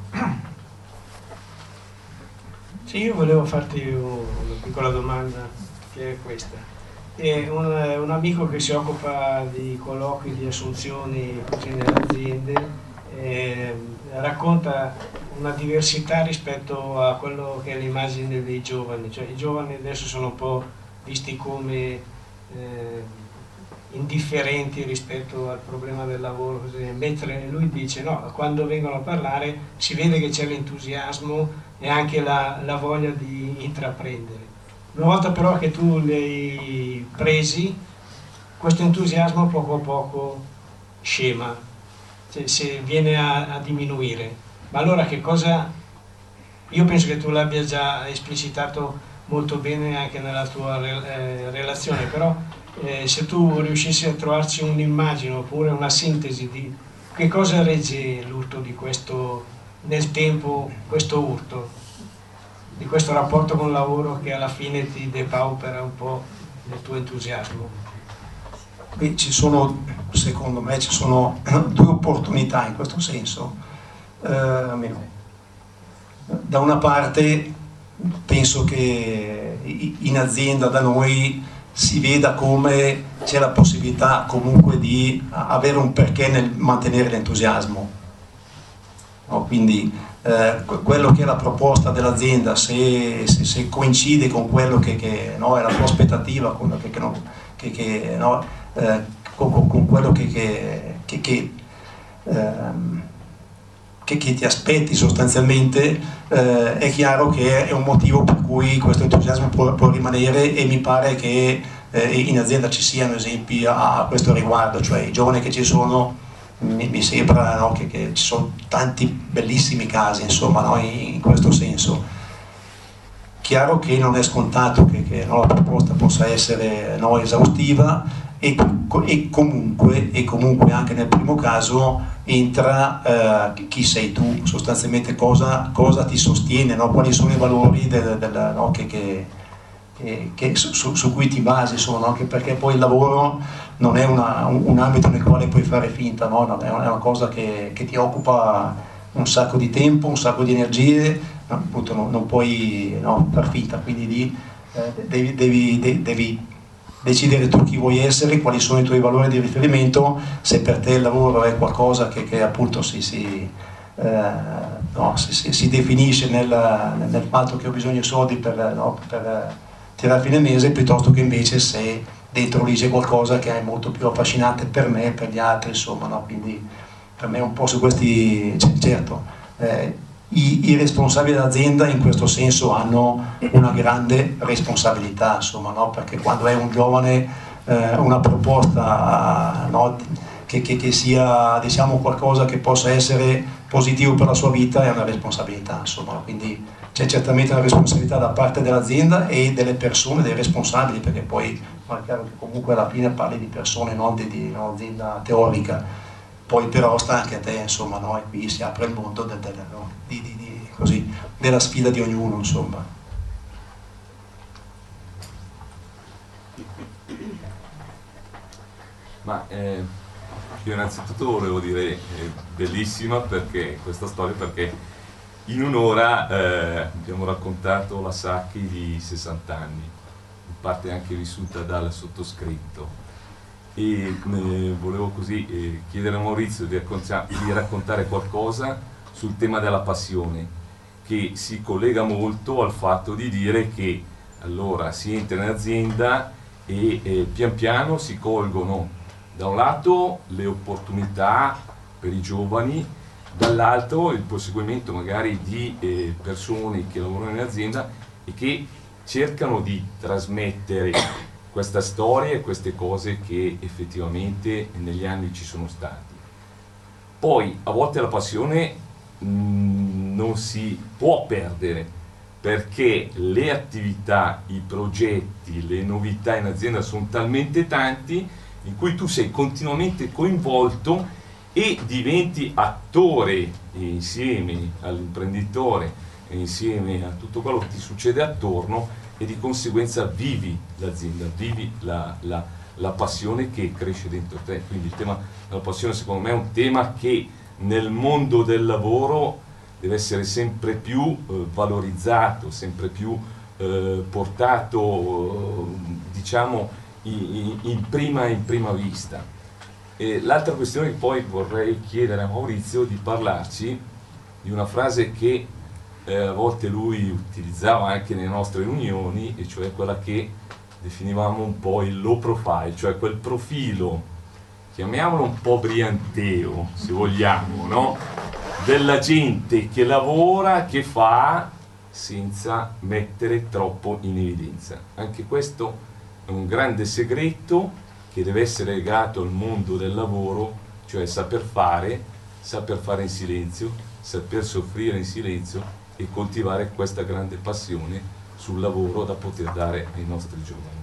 Sì, io volevo farti una piccola domanda, che è questa. È un, un amico che si occupa di colloqui, di assunzioni così nelle aziende, eh, racconta una diversità rispetto a quello che è l'immagine dei giovani, cioè i giovani adesso sono un po' visti come eh, indifferenti rispetto al problema del lavoro, così. Mentre lui dice no, quando vengono a parlare si vede che c'è l'entusiasmo e anche la, la voglia di intraprendere. Una volta però che tu li hai presi, questo entusiasmo poco a poco scema, cioè, se viene a, a diminuire. Ma allora che cosa? Io penso che tu l'abbia già esplicitato molto bene anche nella tua eh, relazione, però eh, se tu riuscissi a trovarci un'immagine oppure una sintesi di che cosa regge l'urto di questo, nel tempo, questo urto, di questo rapporto con il lavoro che alla fine ti depaupera un po' il tuo entusiasmo. Qui ci sono, secondo me, ci sono due opportunità in questo senso. Eh, da una parte penso che in azienda da noi si veda come c'è la possibilità comunque di avere un perché nel mantenere l'entusiasmo, no? Quindi eh, quello che è la proposta dell'azienda, se, se, se coincide con quello che, che no, è la tua aspettativa, con, che, che, no, che, che, no, eh, con, con quello che, che, che, che ehm, Che, che ti aspetti sostanzialmente, eh, è chiaro che è un motivo per cui questo entusiasmo può, può rimanere, e mi pare che eh, in azienda ci siano esempi a, a questo riguardo, cioè i giovani che ci sono, mi, mi sembra, no, che, che ci sono tanti bellissimi casi, insomma, no, in, in questo senso. Chiaro che non è scontato che, che no, la proposta possa essere, no, esaustiva, e, e, comunque, e comunque anche nel primo caso entra eh, chi sei tu, sostanzialmente cosa, cosa ti sostiene, no? Quali sono i valori del, del, no? che, che, che, che su, su cui ti basi, insomma, no? Anche perché poi il lavoro non è una, un, un ambito nel quale puoi fare finta, no? È una cosa che, che ti occupa un sacco di tempo, un sacco di energie, no? Appunto non, non puoi, no, far finta, quindi lì eh, devi, devi, devi, devi decidere tu chi vuoi essere, quali sono i tuoi valori di riferimento, se per te il lavoro è qualcosa che, che appunto si, si, eh, no, si, si, si definisce nel, nel fatto che ho bisogno di soldi per, no, per tirare a fine mese, piuttosto che invece se dentro lì c'è qualcosa che è molto più affascinante per me e per gli altri, insomma, no? Quindi per me un po' su questi, certo, eh, I, i responsabili dell'azienda in questo senso hanno una grande responsabilità, insomma, no? Perché quando è un giovane eh, una proposta, no, che, che, che sia, diciamo, qualcosa che possa essere positivo per la sua vita, è una responsabilità, insomma, quindi c'è certamente una responsabilità da parte dell'azienda e delle persone, dei responsabili, perché poi è chiaro che comunque alla fine parli di persone, non di, di un'azienda teorica. Poi però sta anche a te, insomma, no? E qui si apre il mondo del, del, no? di, di, di, così, della sfida di ognuno, insomma. Ma eh, io innanzitutto volevo dire, eh, bellissima perché questa storia, perché in un'ora eh, abbiamo raccontato la Sacchi di sessanta anni, in parte anche vissuta dal sottoscritto. E eh, volevo così eh, chiedere a Maurizio di, di raccontare qualcosa sul tema della passione, che si collega molto al fatto di dire che allora si entra in azienda e eh, pian piano si colgono da un lato le opportunità per i giovani, dall'altro il proseguimento magari di eh, persone che lavorano in azienda e che cercano di trasmettere questa storia e queste cose che effettivamente negli anni ci sono stati. Poi a volte la passione mh, non si può perdere, perché le attività, i progetti, le novità in azienda sono talmente tanti in cui tu sei continuamente coinvolto e diventi attore insieme all'imprenditore e insieme a tutto quello che ti succede attorno, e di conseguenza vivi l'azienda, vivi la, la, la passione che cresce dentro te. Quindi il tema della passione secondo me è un tema che nel mondo del lavoro deve essere sempre più eh, valorizzato, sempre più eh, portato eh, diciamo in, in, prima, in prima vista. E l'altra questione che poi vorrei chiedere a Maurizio di parlarci di una frase che Eh, a volte lui utilizzava anche nelle nostre riunioni, e cioè quella che definivamo un po' il low profile, cioè quel profilo, chiamiamolo un po' brillanteo se vogliamo, no? Della gente che lavora, che fa senza mettere troppo in evidenza. Anche questo è un grande segreto che deve essere legato al mondo del lavoro, cioè saper fare, saper fare in silenzio, saper soffrire in silenzio e coltivare questa grande passione sul lavoro da poter dare ai nostri giovani.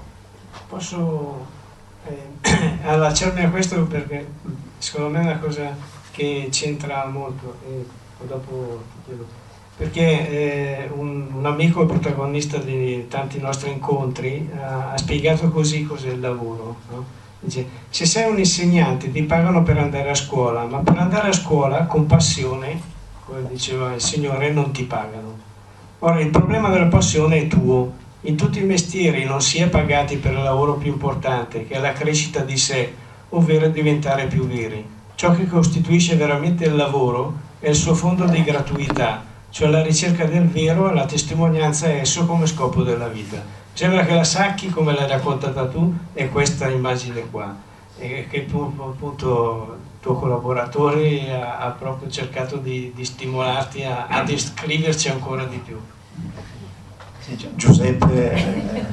Posso eh, allacciarmi a questo perché secondo me è una cosa che c'entra molto, e dopo perché eh, un, un amico protagonista di tanti nostri incontri ha, ha spiegato così cos'è il lavoro, no? Dice, se sei un insegnante ti pagano per andare a scuola, ma per andare a scuola con passione, come diceva il Signore, non ti pagano. Ora, il problema della passione è tuo. In tutti i mestieri non si è pagati per il lavoro più importante, che è la crescita di sé, ovvero diventare più veri. Ciò che costituisce veramente il lavoro è il suo fondo di gratuità, cioè la ricerca del vero e la testimonianza a esso come scopo della vita. Sembra che la Sacchi, come l'hai raccontata tu, è questa immagine qua, e che appunto il tuo collaboratore ha, ha proprio cercato di, di stimolarti a, a descriverci ancora di più. Sì, Giuseppe, eh,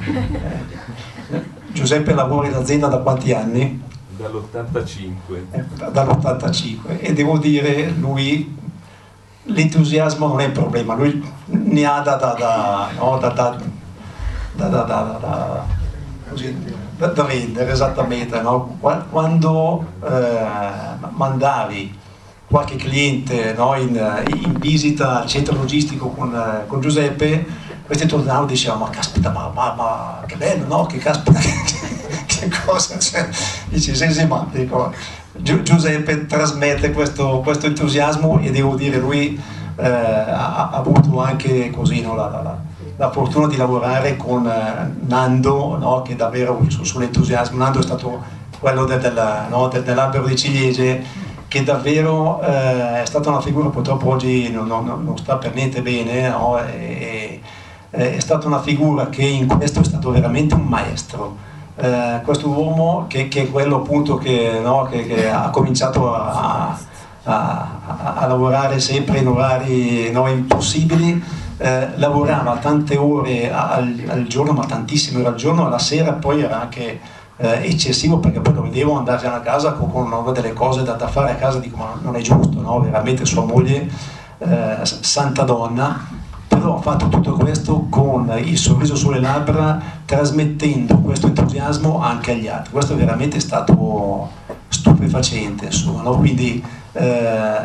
Giuseppe lavora in azienda da quanti anni? Dall'ottantacinque. Eh, dall'ottantacinque, e devo dire, lui l'entusiasmo non è un problema, lui ne ha da, da, da, no, da, da, da, da, da, da, così, da, da vendere, esattamente, no? Quando eh, mandavi qualche cliente, no, in, in visita al centro logistico con, con Giuseppe, questi tornavano e dicevano: ma caspita, ma, ma, ma che bello, no? Che caspita, che cosa c'è? Dice: sì, sì, ma dico, Giuseppe trasmette questo, questo entusiasmo, e devo dire, lui eh, ha, ha avuto anche così, no, la, la, la fortuna di lavorare con eh, Nando, no, che davvero su, sull'entusiasmo. Nando è stato quello del, del, no, del, dell'albero di ciliegie, che davvero eh, è stata una figura, purtroppo oggi non, non, non sta per niente bene, no? E, è stata una figura che in questo è stato veramente un maestro. Eh, questo uomo che, che è quello appunto che, no, che, che ha cominciato a, a, a, a lavorare sempre in orari, no, impossibili, eh, lavorava tante ore al, al giorno, ma tantissime ore al giorno. Alla sera poi era anche eh, eccessivo, perché poi lo vedevo andarsene a casa con, con no, delle cose da, da fare a casa, dico: ma non è giusto, no? Veramente sua moglie, eh, santa donna, però ha fatto tutto questo con il sorriso sulle labbra, trasmettendo questo entusiasmo anche agli altri. Questo è veramente stato stupefacente, insomma, no? Quindi eh,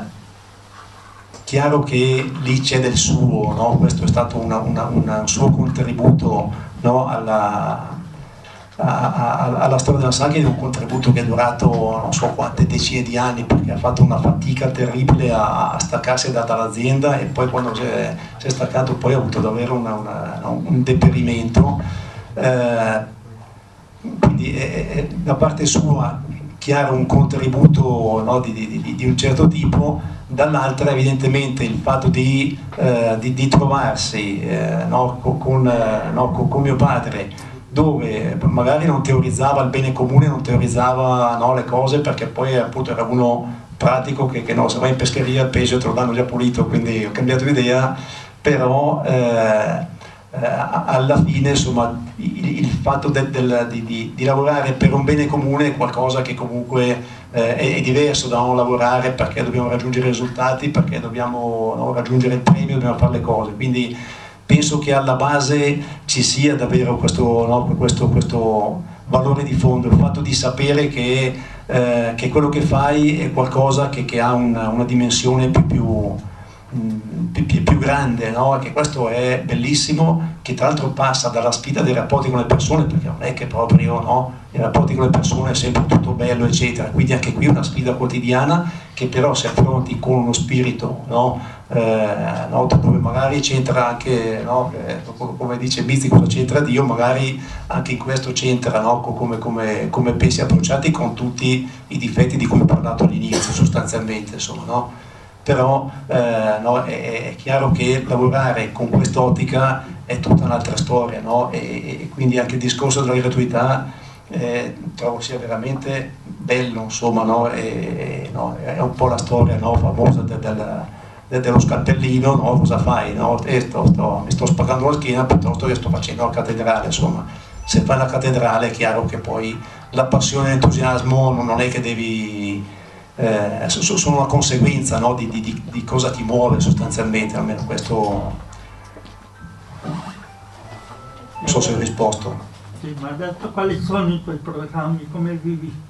chiaro che lì c'è del suo, no? Questo è stato una, una, una, un suo contributo, no? alla, a, a, alla storia della Sacchi, un contributo che è durato non so quante decine di anni, perché ha fatto una fatica terribile a, a staccarsi da, dall'azienda, e poi quando si è, si è staccato poi ha avuto davvero una, una, un deperimento. Eh, quindi è, è, da parte sua chiaro un contributo, no, di, di, di un certo tipo, dall'altra evidentemente il fatto di, eh, di, di trovarsi eh, no, con, eh, no, con, con mio padre, dove magari non teorizzava il bene comune, non teorizzava, no, le cose, perché poi appunto era uno pratico che, che no, se vai in pescheria il pesce te lo danno già pulito, quindi ho cambiato idea. Però eh, eh, alla fine, insomma, il, il fatto del, del, di, di, di lavorare per un bene comune è qualcosa che comunque eh, è, è diverso da non lavorare perché dobbiamo raggiungere i risultati, perché dobbiamo, no, raggiungere il premio, dobbiamo fare le cose. Quindi penso che alla base ci sia davvero questo, no, questo, questo valore di fondo, il fatto di sapere che, eh, che quello che fai è qualcosa che, che ha una, una dimensione più, più, più, più, più grande, no? Che questo è bellissimo, che tra l'altro passa dalla sfida dei rapporti con le persone, perché non è che proprio, no, i rapporti con le persone è sempre tutto bello, eccetera. Quindi anche qui è una sfida quotidiana che però si affronti con uno spirito, no? Eh, no, dove magari c'entra anche, no, eh, come dice Bizzi, cosa c'entra Dio, magari anche in questo c'entra, no, come, come, come pensi approcciati, con tutti i difetti di cui ho parlato all'inizio sostanzialmente, insomma, no? Però eh, no, è, è chiaro che lavorare con quest'ottica è tutta un'altra storia, no? e, e quindi anche il discorso della gratuità eh, trovo sia veramente bello, insomma, no? E, no, è un po' la storia, no, famosa del, del dello scalpellino, no? Cosa fai? No? E sto, sto, mi sto spaccando la schiena piuttosto che sto facendo la cattedrale, insomma. Se fai la cattedrale è chiaro che poi la passione e l'entusiasmo non è che devi, eh, sono una conseguenza, no? di, di, di cosa ti muove sostanzialmente, almeno questo. Non so se ho risposto. Sì, ma adesso quali sono i tuoi programmi, come vivi?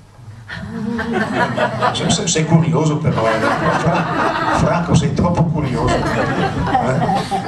Sei, sei, sei curioso però, eh. Fra, Franco, sei troppo curioso. Eh?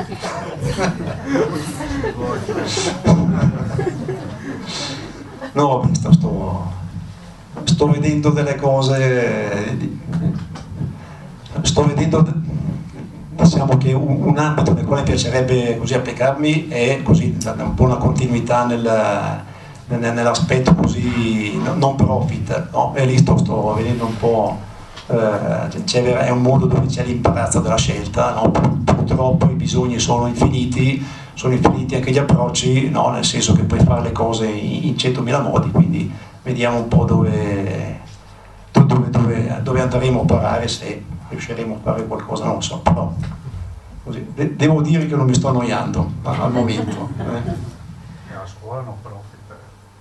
No, sto, sto, sto vedendo delle cose, sto vedendo diciamo che un, un ambito nel quale mi piacerebbe così applicarmi è così un po' una continuità nel, nel, nell'aspetto così non profit, no? E lì sto, sto vedendo un po', eh, c'è, è un mondo dove c'è l'imbarazzo della scelta, no? Purtroppo i bisogni sono infiniti, sono infiniti anche gli approcci, no? Nel senso che puoi fare le cose in centomila modi, quindi vediamo un po' dove, dove, dove, dove andremo a parare, se riusciremo a fare qualcosa, non lo so, però così. De devo dire che non mi sto annoiando al momento. Eh. A scuola non profita.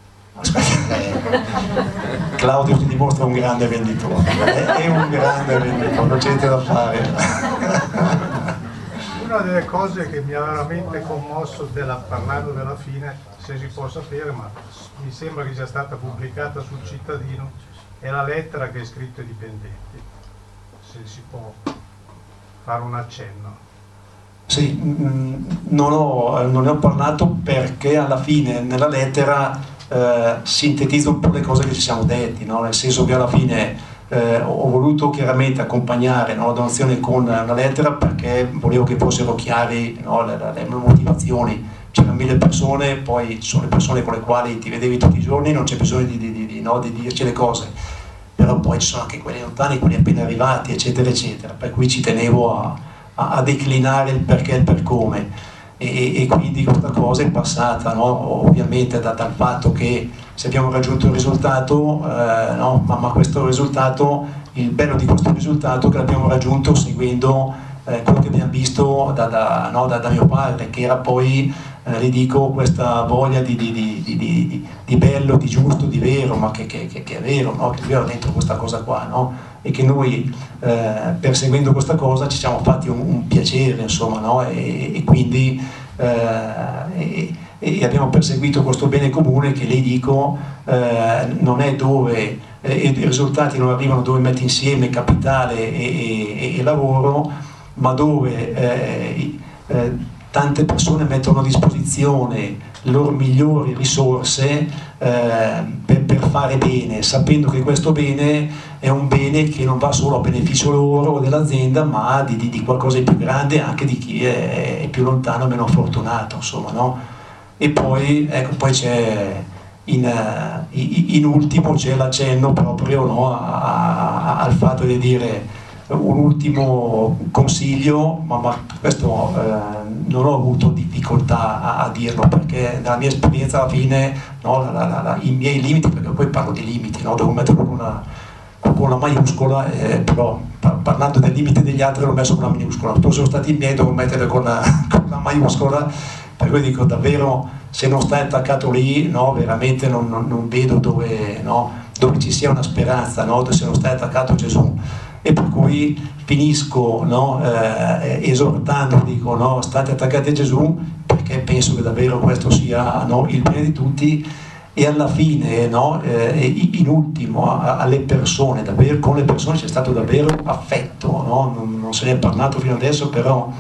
Claudio ti dimostra un grande venditore, è un grande venditore, non c'è niente da fare. Una delle cose che mi ha veramente commosso della, parlando della fine, se si può sapere, ma mi sembra che sia stata pubblicata sul Cittadino, è la lettera che hai scritto ai dipendenti. Se si può fare un accenno. Sì, non, ho, non ne ho parlato perché alla fine nella lettera eh, sintetizzo un po' le cose che ci siamo detti, no? Nel senso che alla fine eh, ho voluto chiaramente accompagnare, no, la donazione con una lettera perché volevo che fossero chiari, no, le, le, le motivazioni. C'erano mille persone, poi ci sono le persone con le quali ti vedevi tutti i giorni, non c'è bisogno di, di, di, di, no, di dirci le cose, però poi ci sono anche quelli lontani, quelli appena arrivati, eccetera eccetera, per cui ci tenevo a, a, a declinare il perché e il per come, e, e quindi questa cosa è passata, no? Ovviamente da, dal fatto che se abbiamo raggiunto un risultato, eh, no? ma, ma questo risultato, il bello di questo risultato è che l'abbiamo raggiunto seguendo eh, quello che abbiamo visto da, da, no? da, da mio padre, che era poi, eh, le dico, questa voglia di, di, di, di, di, di bello, di giusto, di vero, ma che, che, che è vero, no? Che lui era dentro questa cosa qua, no? E che noi eh, perseguendo questa cosa ci siamo fatti un, un piacere, insomma, no? e, e quindi eh, e, e abbiamo perseguito questo bene comune che, le dico, eh, non è dove eh, i risultati non arrivano dove metti insieme capitale e, e, e lavoro, ma dove eh, eh, tante persone mettono a disposizione le loro migliori risorse eh, per, per fare bene, sapendo che questo bene è un bene che non va solo a beneficio loro o dell'azienda, ma di, di, di qualcosa di più grande, anche di chi è, è più lontano e meno fortunato, insomma, no? E poi, ecco, poi c'è in, in ultimo c'è l'accenno proprio, no, a, a, al fatto di dire un ultimo consiglio, ma, ma questo eh, non ho avuto difficoltà a, a dirlo, perché nella mia esperienza alla fine, no, la, la, la, i miei limiti, perché poi parlo di limiti, no, devo metterlo con una, con una maiuscola, eh, però par parlando del limite degli altri l'ho messo con una minuscola, poi sono stati i miei, devo metterlo con una, con una maiuscola, per cui dico davvero, se non stai attaccato lì, no, veramente non, non, non vedo dove, no, dove ci sia una speranza, no, se non stai attaccato a Gesù. E per cui finisco, no, eh, esortando, dico, no, state attaccati a Gesù, perché penso che davvero questo sia, no, il bene di tutti, e alla fine, no, eh, in ultimo a, alle persone, davvero, con le persone c'è stato davvero affetto, no? non, non se ne è parlato fino adesso, però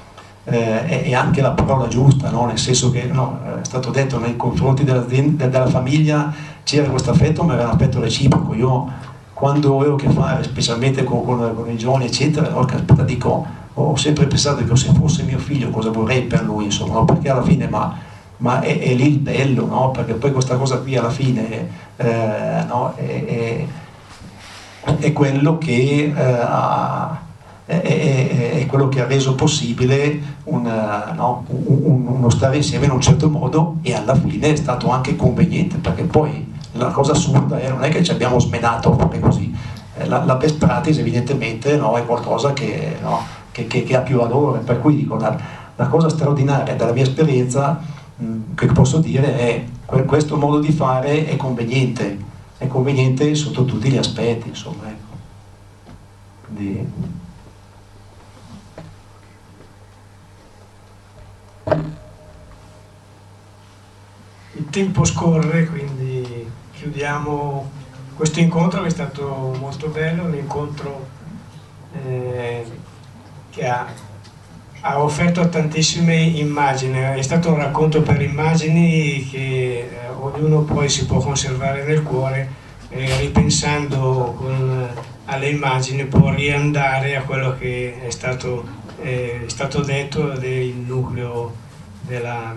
eh, è, è anche la parola giusta, no? Nel senso che, no, è stato detto nei confronti della, della famiglia c'era questo affetto, ma era un affetto reciproco. Io quando avevo a che fare, specialmente con, con, con i giovani, eccetera, no, aspetta, dico, ho sempre pensato che se fosse mio figlio cosa vorrei per lui, insomma, no? Perché alla fine, ma, ma è, è lì il bello, no? Perché poi questa cosa qui alla fine eh, no? è, è, è quello che eh, ha, è, è, è quello che ha reso possibile un, no? un, uno stare insieme in un certo modo, e alla fine è stato anche conveniente, perché poi la cosa assurda è non è che ci abbiamo smenato proprio così, la, la best practice evidentemente, no, è qualcosa che, no, che, che, che ha più valore, per cui dico, la, la cosa straordinaria dalla mia esperienza mh, che posso dire è que, questo modo di fare è conveniente, è conveniente sotto tutti gli aspetti, insomma, ecco. Quindi... il tempo scorre, quindi chiudiamo questo incontro che è stato molto bello, un incontro eh, che ha, ha offerto tantissime immagini, è stato un racconto per immagini che eh, ognuno poi si può conservare nel cuore, e ripensando con, alle immagini può riandare a quello che è stato è stato detto del nucleo della,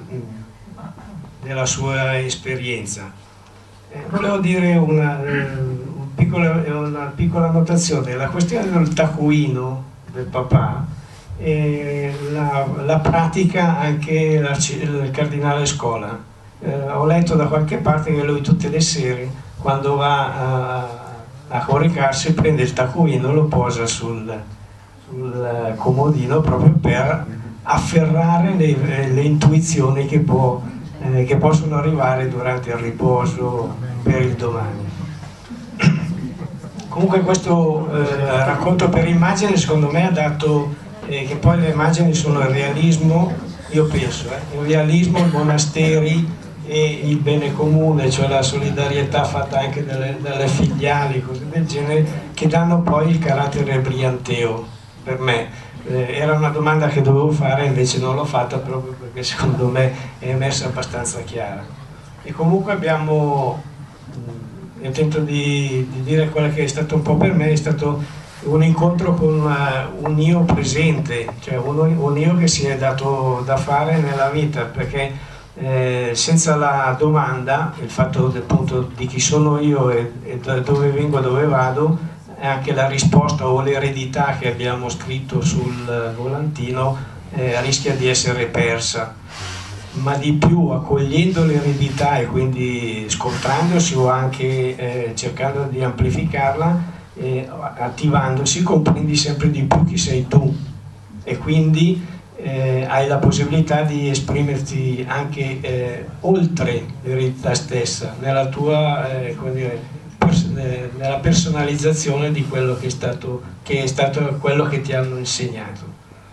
della sua esperienza. Eh, volevo dire una, eh, un piccola, una piccola annotazione. La questione del taccuino del papà eh, la, la pratica anche la, il cardinale Scola. Eh, ho letto da qualche parte che lui tutte le sere, quando va a, a coricarsi, prende il taccuino e lo posa sul, sul comodino proprio per afferrare le, le intuizioni che, può, eh, che possono arrivare durante il riposo per il domani. Comunque questo eh, racconto per immagine secondo me ha dato, eh, che poi le immagini sono il realismo, io penso, eh, il realismo, i monasteri e il bene comune, cioè la solidarietà fatta anche dalle, dalle filiali, cose del genere, che danno poi il carattere brillanteo per me. Eh, era una domanda che dovevo fare, invece non l'ho fatta proprio perché secondo me è emersa abbastanza chiara. E comunque abbiamo, io tento di, di dire quello che è stato un po' per me, è stato un incontro con una, un io presente, cioè uno, un io che si è dato da fare nella vita, perché Eh, senza la domanda, il fatto appunto di chi sono io e, e da dove vengo, dove vado, e anche la risposta o l'eredità che abbiamo scritto sul volantino eh, rischia di essere persa. Ma di più, accogliendo l'eredità e quindi scontrandosi o anche eh, cercando di amplificarla, eh, attivandosi, comprendi sempre di più chi sei tu e quindi Eh, hai la possibilità di esprimerti anche eh, oltre l'eredità stessa, nella tua eh, come dire, pers eh, nella personalizzazione di quello che è stato, che è stato quello che ti hanno insegnato.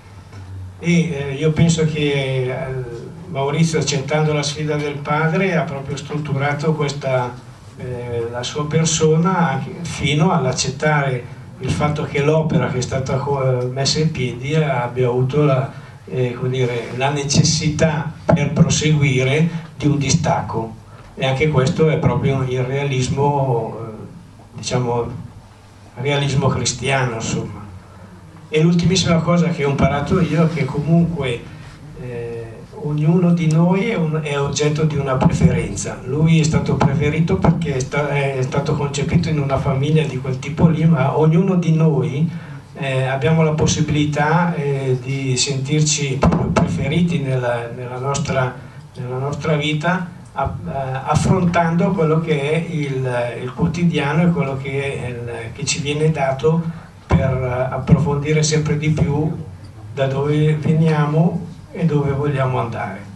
E eh, io penso che eh, Maurizio, accettando la sfida del padre, ha proprio strutturato questa, eh, la sua persona anche, fino all'accettare il fatto che l'opera che è stata messa in piedi abbia avuto la Eh, come dire, la necessità per proseguire di un distacco, e anche questo è proprio il realismo, eh, diciamo realismo cristiano, insomma. E l'ultimissima cosa che ho imparato io è che comunque eh, ognuno di noi è, un, è oggetto di una preferenza. Lui è stato preferito perché è, sta, è stato concepito in una famiglia di quel tipo lì, ma ognuno di noi Eh, abbiamo la possibilità eh, di sentirci proprio preferiti nella, nella, nostra, nella nostra vita, a, a, affrontando quello che è il, il quotidiano e quello che, è il, che ci viene dato per approfondire sempre di più da dove veniamo e dove vogliamo andare.